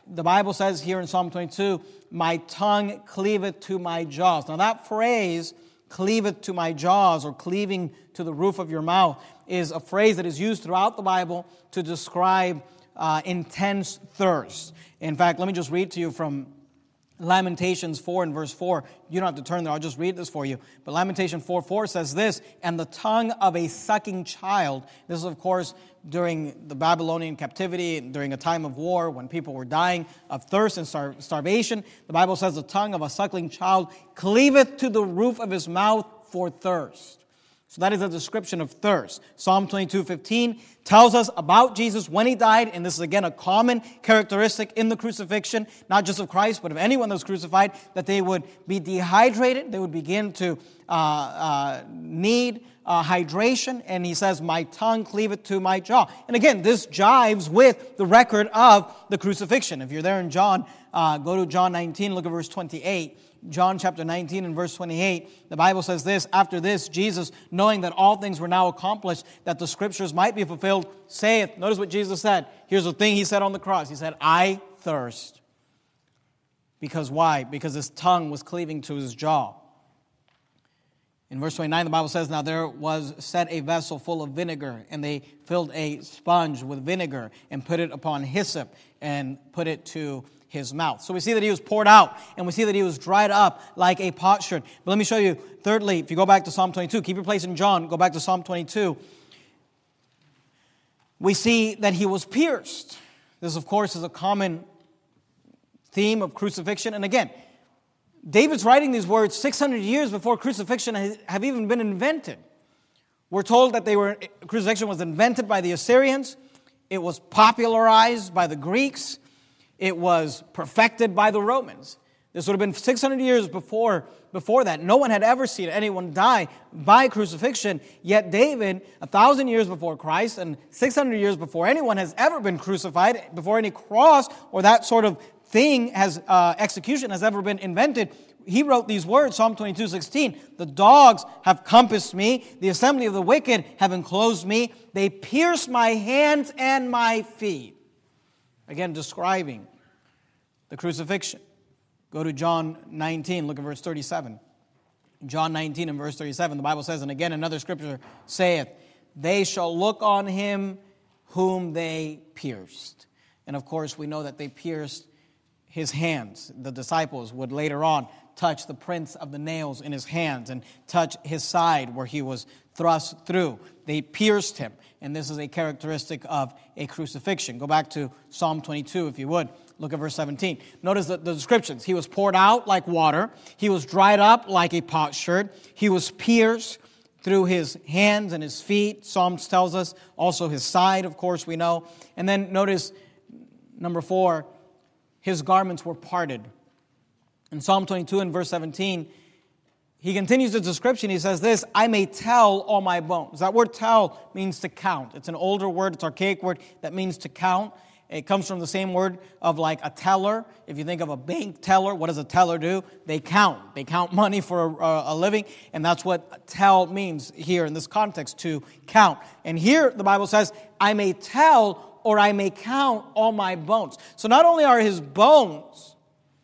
the Bible says here in Psalm twenty-two, my tongue cleaveth to my jaws. Now that phrase, cleaveth to my jaws, or cleaving to the roof of your mouth, is a phrase that is used throughout the Bible to describe uh, intense thirst. In fact, let me just read to you from Lamentations four and verse four. You don't have to turn there, I'll just read this for you. But Lamentation four four says this, and the tongue of a sucking child. This is, of course, during the Babylonian captivity, during a time of war, when people were dying of thirst and star- starvation. The Bible says the tongue of a suckling child cleaveth to the roof of his mouth for thirst. So that is a description of thirst. Psalm twenty-two fifteen tells us about Jesus when he died, and this is again a common characteristic in the crucifixion, not just of Christ, but of anyone that was crucified, that they would be dehydrated, they would begin to uh, uh, need uh, hydration, and he says, my tongue cleaveth to my jaw. And again, this jives with the record of the crucifixion. If you're there in John, uh, go to John nineteen, look at verse twenty-eight. John chapter nineteen and verse twenty-eight, the Bible says this, after this, Jesus, knowing that all things were now accomplished, that the Scriptures might be fulfilled, saith, notice what Jesus said. Here's the thing he said on the cross. He said, I thirst. Because why? Because his tongue was cleaving to his jaw. In verse twenty-nine, the Bible says, now there was set a vessel full of vinegar, and they filled a sponge with vinegar, and put it upon hyssop, and put it to his mouth. So we see that he was poured out, and we see that he was dried up like a potsherd. But let me show you, thirdly, if you go back to Psalm twenty-two, keep your place in John, go back to Psalm twenty-two, we see that he was pierced. This, of course, is a common theme of crucifixion. And again, David's writing these words six hundred years before crucifixion have even been invented. We're told that they were crucifixion was invented by the Assyrians. It was popularized by the Greeks. It was perfected by the Romans. This would have been six hundred years before, before that. No one had ever seen anyone die by crucifixion. Yet David, a thousand years before Christ and six hundred years before anyone has ever been crucified, before any cross or that sort of thing has uh, execution has ever been invented, he wrote these words, Psalm twenty-two sixteen, the dogs have compassed me, the assembly of the wicked have enclosed me, they pierce my hands and my feet. Again, describing the crucifixion. Go to John nineteen, look at verse thirty-seven. John nineteen and verse thirty-seven, the Bible says, and again another scripture saith, they shall look on him whom they pierced. And of course, we know that they pierced his hands. The disciples would later on touch the prints of the nails in his hands and touch his side where he was thrust through. They pierced him. And this is a characteristic of a crucifixion. Go back to Psalm twenty-two, if you would. Look at verse seventeen. Notice the, the descriptions. He was poured out like water. He was dried up like a potsherd. He was pierced through his hands and his feet. Psalms tells us. Also his side, of course, we know. And then notice, number four, his garments were parted. In Psalm twenty-two and verse seventeen, he continues the description. He says this, I may tell all my bones. That word tell means to count. It's an older word. It's an archaic word that means to count. It comes from the same word of like a teller. If you think of a bank teller, what does a teller do? They count. They count money for a, a living. And that's what tell means here in this context, to count. And here the Bible says, I may tell or I may count all my bones. So not only are his bones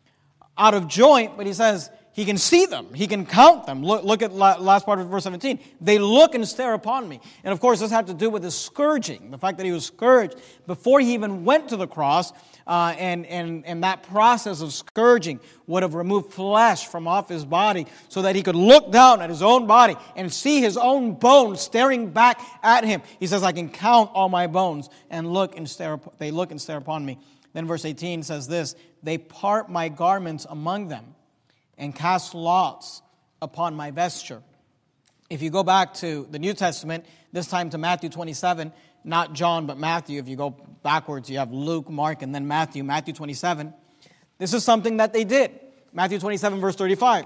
out of joint, but he says, he can see them. He can count them. Look, look at la- last part of verse seventeen. They look and stare upon me. And of course, this had to do with his scourging. The fact that he was scourged before he even went to the cross. Uh, and, and, and that process of scourging would have removed flesh from off his body so that he could look down at his own body and see his own bones staring back at him. He says, I can count all my bones and look and stare. They look and stare upon me. Then verse eighteen says this, they part my garments among them and cast lots upon my vesture. If you go back to the New Testament, this time to Matthew twenty-seven, not John, but Matthew. If you go backwards, you have Luke, Mark, and then Matthew. Matthew twenty-seven. This is something that they did. Matthew twenty-seven, verse thirty-five.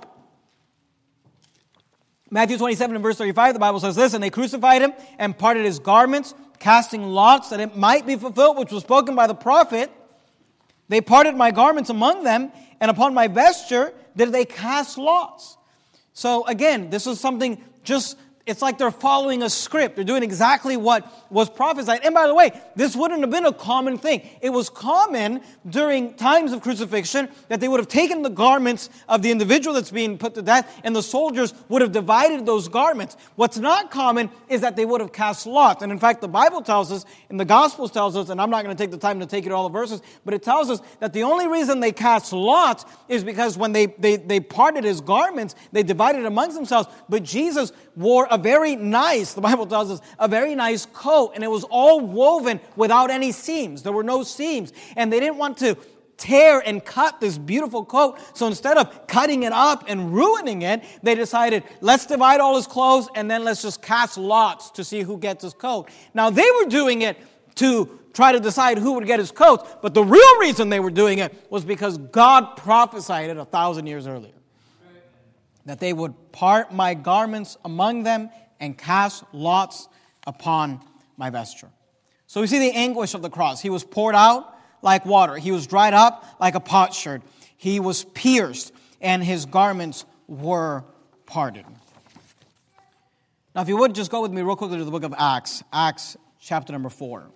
Matthew twenty-seven and verse thirty-five, the Bible says this, and they crucified him and parted his garments, casting lots that it might be fulfilled, which was spoken by the prophet. They parted my garments among them, and upon my vesture did they cast lots. So again, this is something just It's like they're following a script. They're doing exactly what was prophesied. And by the way, this wouldn't have been a common thing. It was common during times of crucifixion that they would have taken the garments of the individual that's being put to death, and the soldiers would have divided those garments. What's not common is that they would have cast lots. And in fact, the Bible tells us, and the Gospels tells us, and I'm not going to take the time to take you to all the verses, but it tells us that the only reason they cast lots is because when they, they, they parted his garments, they divided amongst themselves. But Jesus wore a very nice, the Bible tells us, a very nice coat, and it was all woven without any seams. There were no seams, and they didn't want to tear and cut this beautiful coat, so instead of cutting it up and ruining it, they decided, let's divide all his clothes, and then let's just cast lots to see who gets his coat. Now, they were doing it to try to decide who would get his coat, but the real reason they were doing it was because God prophesied it a thousand years earlier. That they would part my garments among them and cast lots upon my vesture. So we see the anguish of the cross. He was poured out like water. He was dried up like a potsherd. He was pierced, and his garments were parted. Now, if you would, just go with me real quickly to the book of Acts. Acts chapter number four.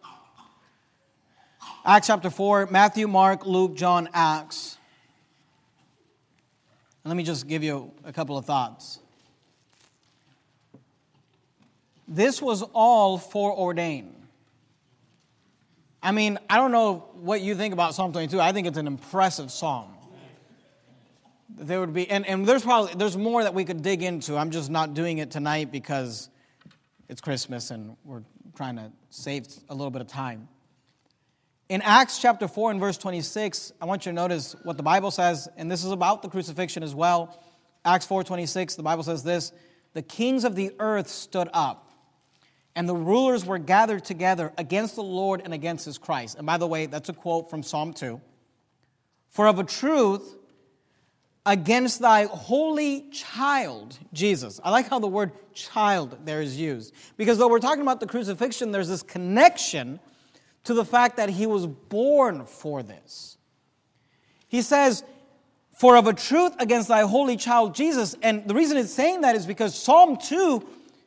Acts chapter four, Matthew, Mark, Luke, John, Acts. Let me just give you a couple of thoughts. This was all foreordained. I mean, I don't know what you think about Psalm twenty-two. I think it's an impressive psalm. There would be, and, and there's probably there's more that we could dig into. I'm just not doing it tonight because it's Christmas and we're trying to save a little bit of time. In Acts chapter four and verse twenty-six, I want you to notice what the Bible says, and this is about the crucifixion as well. Acts four twenty-six, the Bible says this, the kings of the earth stood up, and the rulers were gathered together against the Lord and against his Christ. And by the way, that's a quote from Psalm two. For of a truth, against thy holy child, Jesus. I like how the word child there is used. Because though we're talking about the crucifixion, there's this connection to the fact that he was born for this. He says, for of a truth against thy holy child Jesus. And the reason it's saying that is because Psalm two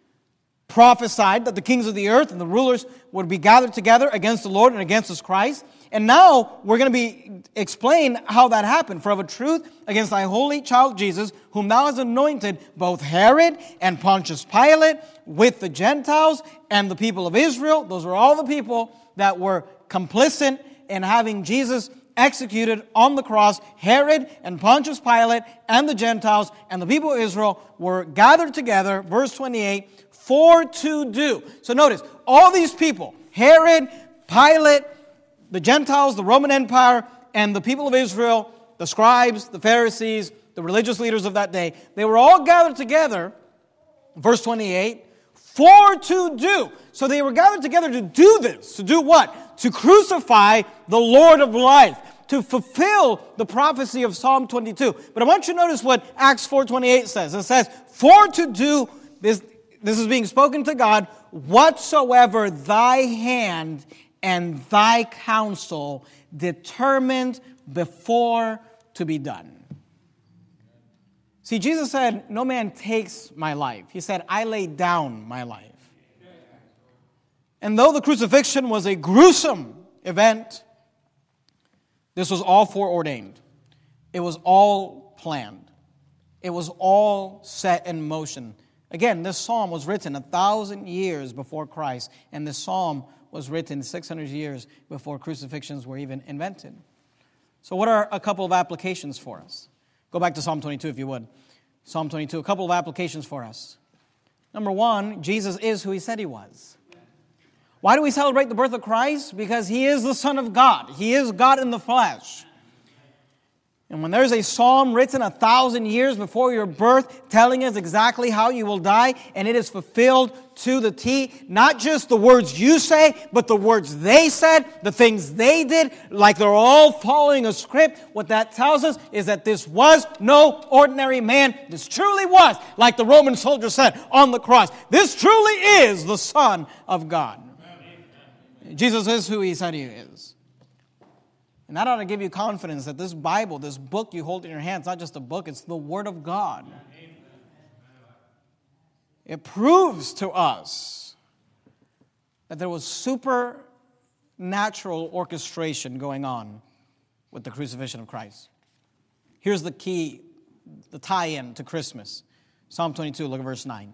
prophesied that the kings of the earth and the rulers would be gathered together against the Lord and against his Christ. And now we're going to be explain how that happened. For of a truth against thy holy child Jesus, whom thou hast anointed, both Herod and Pontius Pilate with the Gentiles and the people of Israel. Those were all the people that were complicit in having Jesus executed on the cross. Herod and Pontius Pilate and the Gentiles and the people of Israel were gathered together, verse twenty-eight, for to do. So notice, all these people, Herod, Pilate, the Gentiles, the Roman Empire, and the people of Israel, the scribes, the Pharisees, the religious leaders of that day, they were all gathered together, verse twenty-eight, for to do. So they were gathered together to do this. To do what? To crucify the Lord of life. To fulfill the prophecy of Psalm twenty-two. But I want you to notice what Acts four twenty-eight says. It says, for to do, this, this is being spoken to God, whatsoever thy hand and thy counsel determined before to be done. See, Jesus said, no man takes my life. He said, I lay down my life. And though the crucifixion was a gruesome event, this was all foreordained. It was all planned. It was all set in motion. Again, this psalm was written a thousand years before Christ, and this psalm was written six hundred years before crucifixions were even invented. So what are a couple of applications for us? Go back to Psalm twenty-two if you would. Psalm twenty-two, a couple of applications for us. Number one, Jesus is who he said he was. Why do we celebrate the birth of Christ? Because he is the Son of God. He is God in the flesh. And when there's a psalm written a thousand years before your birth telling us exactly how you will die, and it is fulfilled to the T, not just the words you say, but the words they said, the things they did, like they're all following a script, what that tells us is that this was no ordinary man. This truly was, like the Roman soldier said on the cross, this truly is the Son of God. Jesus is who he said he is. And that ought to give you confidence that this Bible, this book you hold in your hands, not just a book, it's the Word of God. It proves to us that there was supernatural orchestration going on with the crucifixion of Christ. Here's the key, the tie-in to Christmas. Psalm twenty-two, look at verse nine.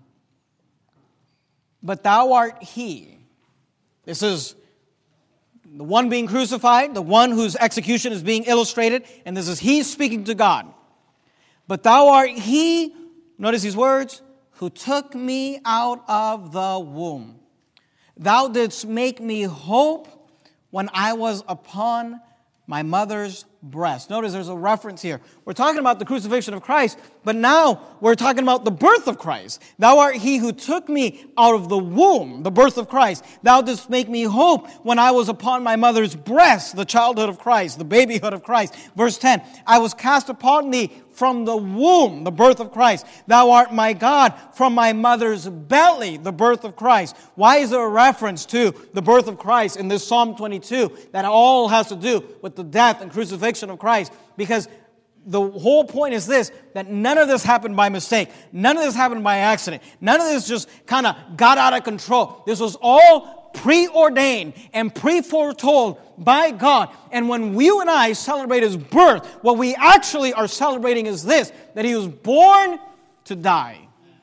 But thou art he. This is the one being crucified, the one whose execution is being illustrated, and this is he speaking to God. But thou art he, notice these words, who took me out of the womb. Thou didst make me hope when I was upon my mother's breast. Notice there's a reference here. We're talking about the crucifixion of Christ, but now we're talking about the birth of Christ. Thou art he who took me out of the womb, the birth of Christ. Thou didst make me hope when I was upon my mother's breast, the childhood of Christ, the babyhood of Christ. Verse ten, I was cast upon thee from the womb, the birth of Christ. Thou art my God from my mother's belly, the birth of Christ. Why is there a reference to the birth of Christ in this Psalm twenty-two that all has to do with the death and crucifixion of Christ? Because the whole point is this, that none of this happened by mistake. None of this happened by accident. None of this just kind of got out of control. This was all preordained and pre-foretold by God. And when you and I celebrate His birth, what we actually are celebrating is this, that He was born to die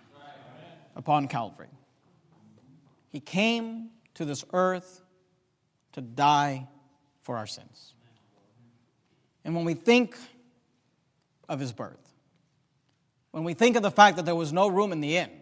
upon Calvary. He came to this earth to die for our sins. And when we think of His birth, when we think of the fact that there was no room in the inn,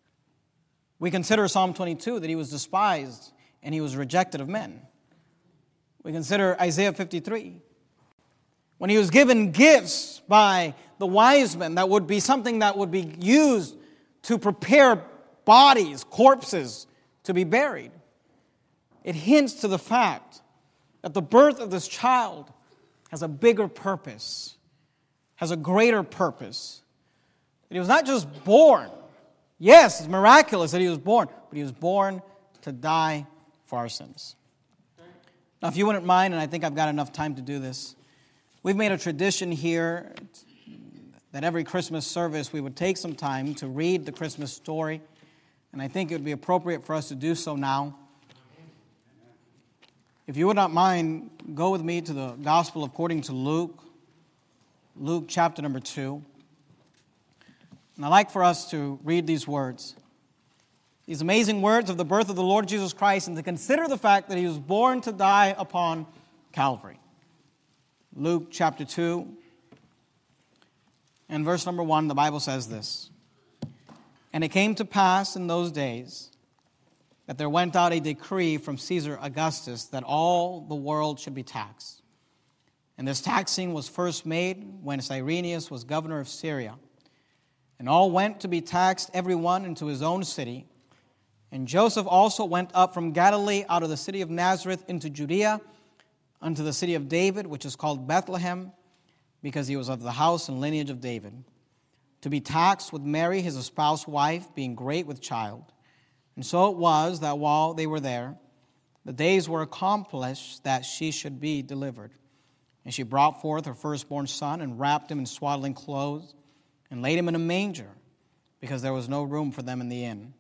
we consider Psalm twenty-two, that He was despised and He was rejected of men. We consider Isaiah fifty-three, when He was given gifts by the wise men that would be something that would be used to prepare bodies, corpses, to be buried. It hints to the fact that the birth of this child has a bigger purpose, has a greater purpose. That He was not just born. Yes, it's miraculous that He was born, but He was born to die for our sins. Now, if you wouldn't mind, and I think I've got enough time to do this, we've made a tradition here that every Christmas service we would take some time to read the Christmas story, and I think it would be appropriate for us to do so now. If you would not mind, go with me to the Gospel according to Luke, Luke chapter number two. And I'd like for us to read these words, these amazing words of the birth of the Lord Jesus Christ, and to consider the fact that He was born to die upon Calvary. Luke chapter two, and verse number one, the Bible says this. And it came to pass in those days that there went out a decree from Caesar Augustus that all the world should be taxed. And this taxing was first made when Cyrenius was governor of Syria. And all went to be taxed, every one into his own city. And Joseph also went up from Galilee out of the city of Nazareth into Judea, unto the city of David, which is called Bethlehem, because he was of the house and lineage of David, to be taxed with Mary, his espoused wife, being great with child. And so it was that while they were there, the days were accomplished that she should be delivered. And she brought forth her firstborn son, and wrapped him in swaddling clothes, and laid him in a manger, because there was no room for them in the inn.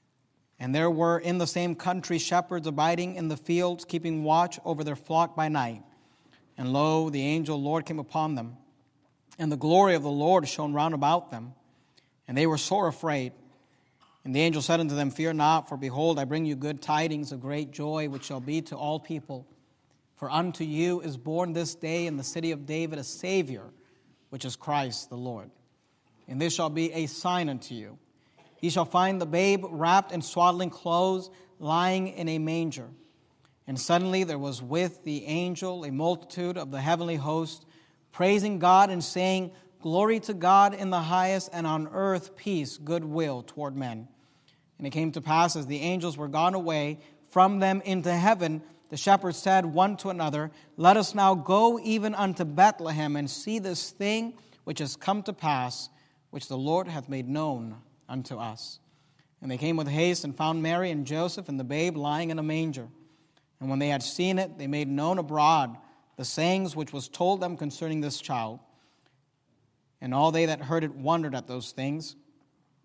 And there were in the same country shepherds abiding in the fields, keeping watch over their flock by night. And lo, the angel of the Lord came upon them, and the glory of the Lord shone round about them, and they were sore afraid. And the angel said unto them, Fear not, for behold, I bring you good tidings of great joy, which shall be to all people. For unto you is born this day in the city of David a Savior, which is Christ the Lord. And this shall be a sign unto you. Ye shall find the babe wrapped in swaddling clothes, lying in a manger. And suddenly there was with the angel a multitude of the heavenly host, praising God and saying, Glory to God in the highest, and on earth peace, goodwill toward men. And it came to pass, as the angels were gone away from them into heaven, the shepherds said one to another, Let us now go even unto Bethlehem, and see this thing which has come to pass, which the Lord hath made known unto us. And they came with haste, and found Mary and Joseph and the babe lying in a manger. And when they had seen it, they made known abroad the sayings which was told them concerning this child. And all they that heard it wondered at those things,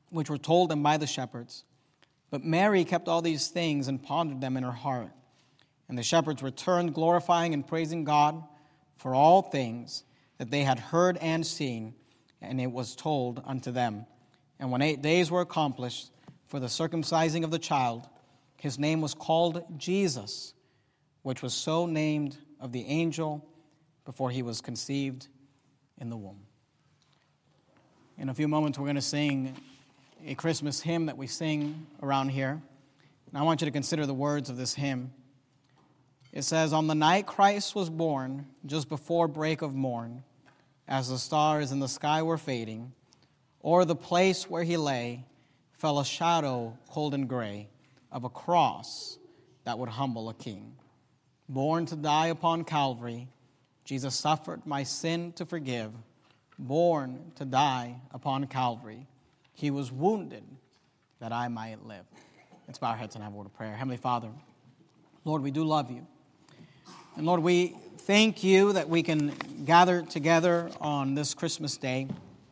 which were told them by the shepherds. But Mary kept all these things and pondered them in her heart. And the shepherds returned, glorifying and praising God for all things that they had heard and seen, and it was told unto them. And when eight days were accomplished for the circumcising of the child, his name was called Jesus, which was so named of the angel before he was conceived in the womb. In a few moments, we're going to sing a Christmas hymn that we sing around here. And I want you to consider the words of this hymn. It says, "On the night Christ was born, just before break of morn, as the stars in the sky were fading, o'er the place where he lay fell a shadow cold and gray of a cross that would humble a king. Born to die upon Calvary, Jesus suffered my sin to forgive. Born to die upon Calvary, he was wounded that I might live." Let's bow our heads and have a word of prayer. Heavenly Father, Lord, we do love you. And Lord, we thank you that we can gather together on this Christmas day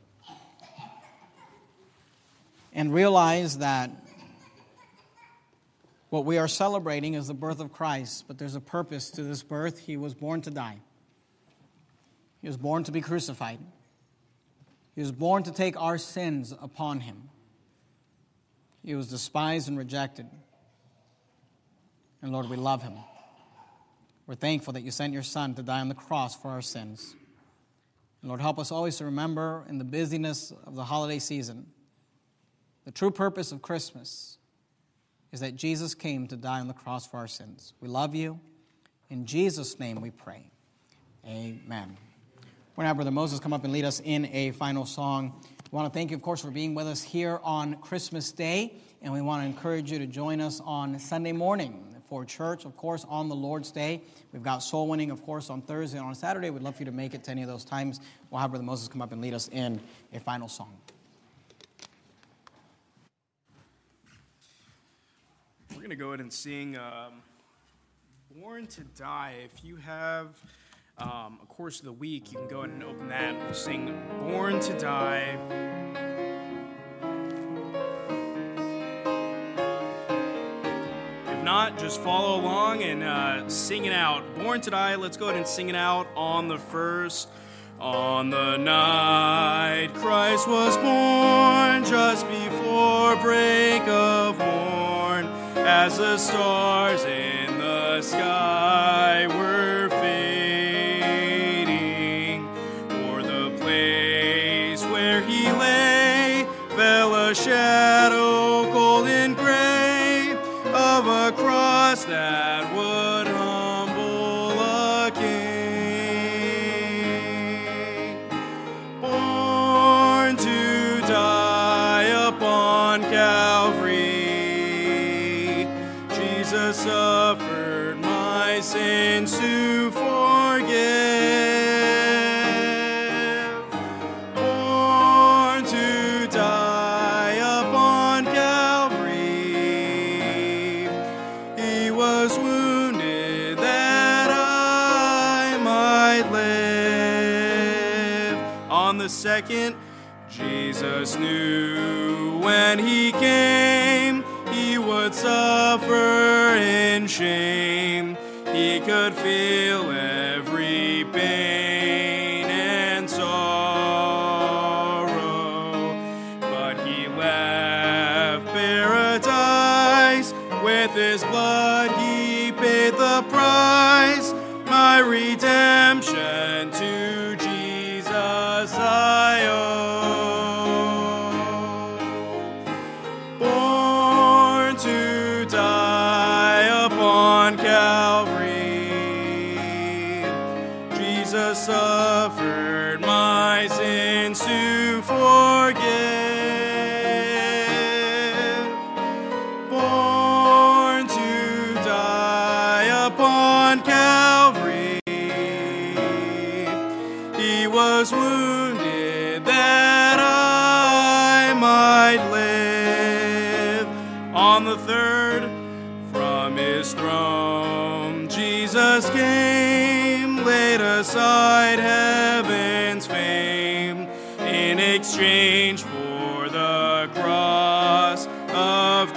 and realize that what we are celebrating is the birth of Christ, but there's a purpose to this birth. He was born to die. He was born to be crucified. He was born to take our sins upon him. He was despised and rejected. And Lord, we love him. We're thankful that you sent your Son to die on the cross for our sins. And Lord, help us always to remember in the busyness of the holiday season, the true purpose of Christmas is that Jesus came to die on the cross for our sins. We love you. In Jesus' name we pray. Amen. We're going to have Brother Moses come up and lead us in a final song. We want to thank you, of course, for being with us here on Christmas Day, and we want to encourage you to join us on Sunday morning for church, of course, on the Lord's Day. We've got soul winning, of course, on Thursday and on Saturday. We'd love for you to make it to any of those times. We'll have Brother Moses come up and lead us in a final song. We're going to go ahead and sing um, Born to Die. If you have um, a course of the week, you can go ahead and open that and we'll sing Born to Die. If not, just follow along and uh, sing it out. Born to Die, let's go ahead and sing it out on the first. On the night Christ was born, just before break of morn, as the stars in the sky were fading, o'er the place where he lay fell a shadow cold and gray of a cross that would humble a king. Born to die upon Calvary, Jesus suffered my sins to forgive. Born to die upon Calvary, he was wounded that I might live. On the second, Jesus knew when he came, he would suffer in shame. He could feel every pain and sorrow. But he left paradise. With his blood he paid the price. My redemption to Jesus I owe. Suffered my sins to forgive. Born to die upon Calvary, he was wounded that I might live. On the third, from his throne Jesus came, laid aside heaven's fame in exchange for the the cross of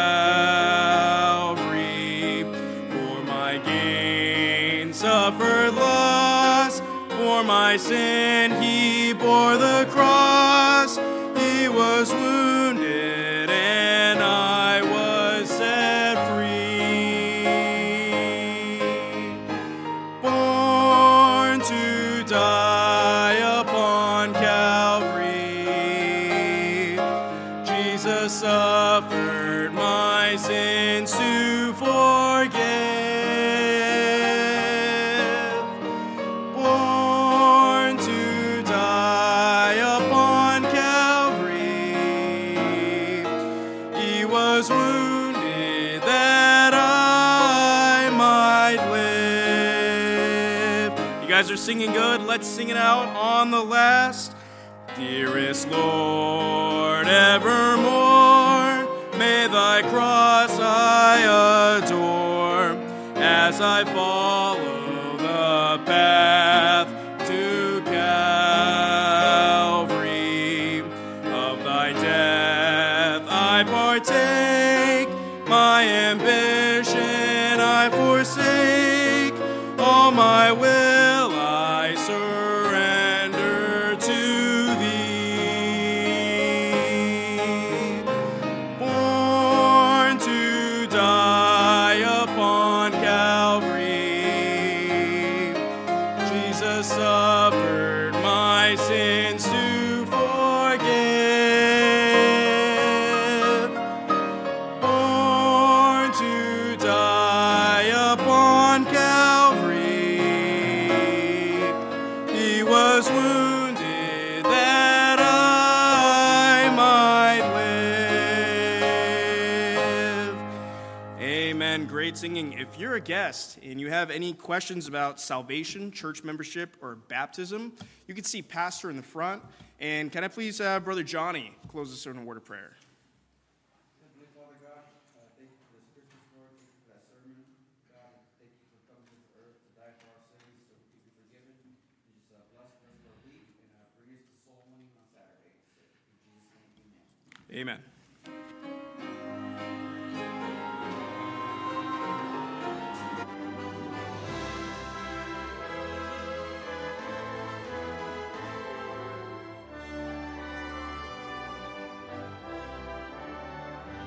Calvary. For my gain suffered loss, for my sin he bore the cross. He was wounded and I was set free. Born to die upon Calvary, Jesus suffered my sins to forgive. Born to die upon Calvary, he was wounded that I might live. You guys are singing good. Let's sing it out on the last. Dearest Lord, evermore, may thy cross I adore, as I follow the path to Calvary. Of thy death I partake, my ambition I forsake, all my will I surrender to thee. Born to die upon Calvary, Jesus suffered my sins to forgive. Born to die upon Calvary, he was wounded that I might live. Amen. Great singing. If you're a guest and you have any questions about salvation, church membership, or baptism, you can see Pastor in the front. And can I please have Brother Johnny close us in a word of prayer? Heavenly Father God, uh, thank you for this Christmas, Lord. Thank you for that sermon. God, thank you for coming to this earth to die for our sins so we can be forgiven. You just uh, bless the rest of our week and uh, bring us to soul winning on Saturday. So, in Jesus' name, amen. Amen.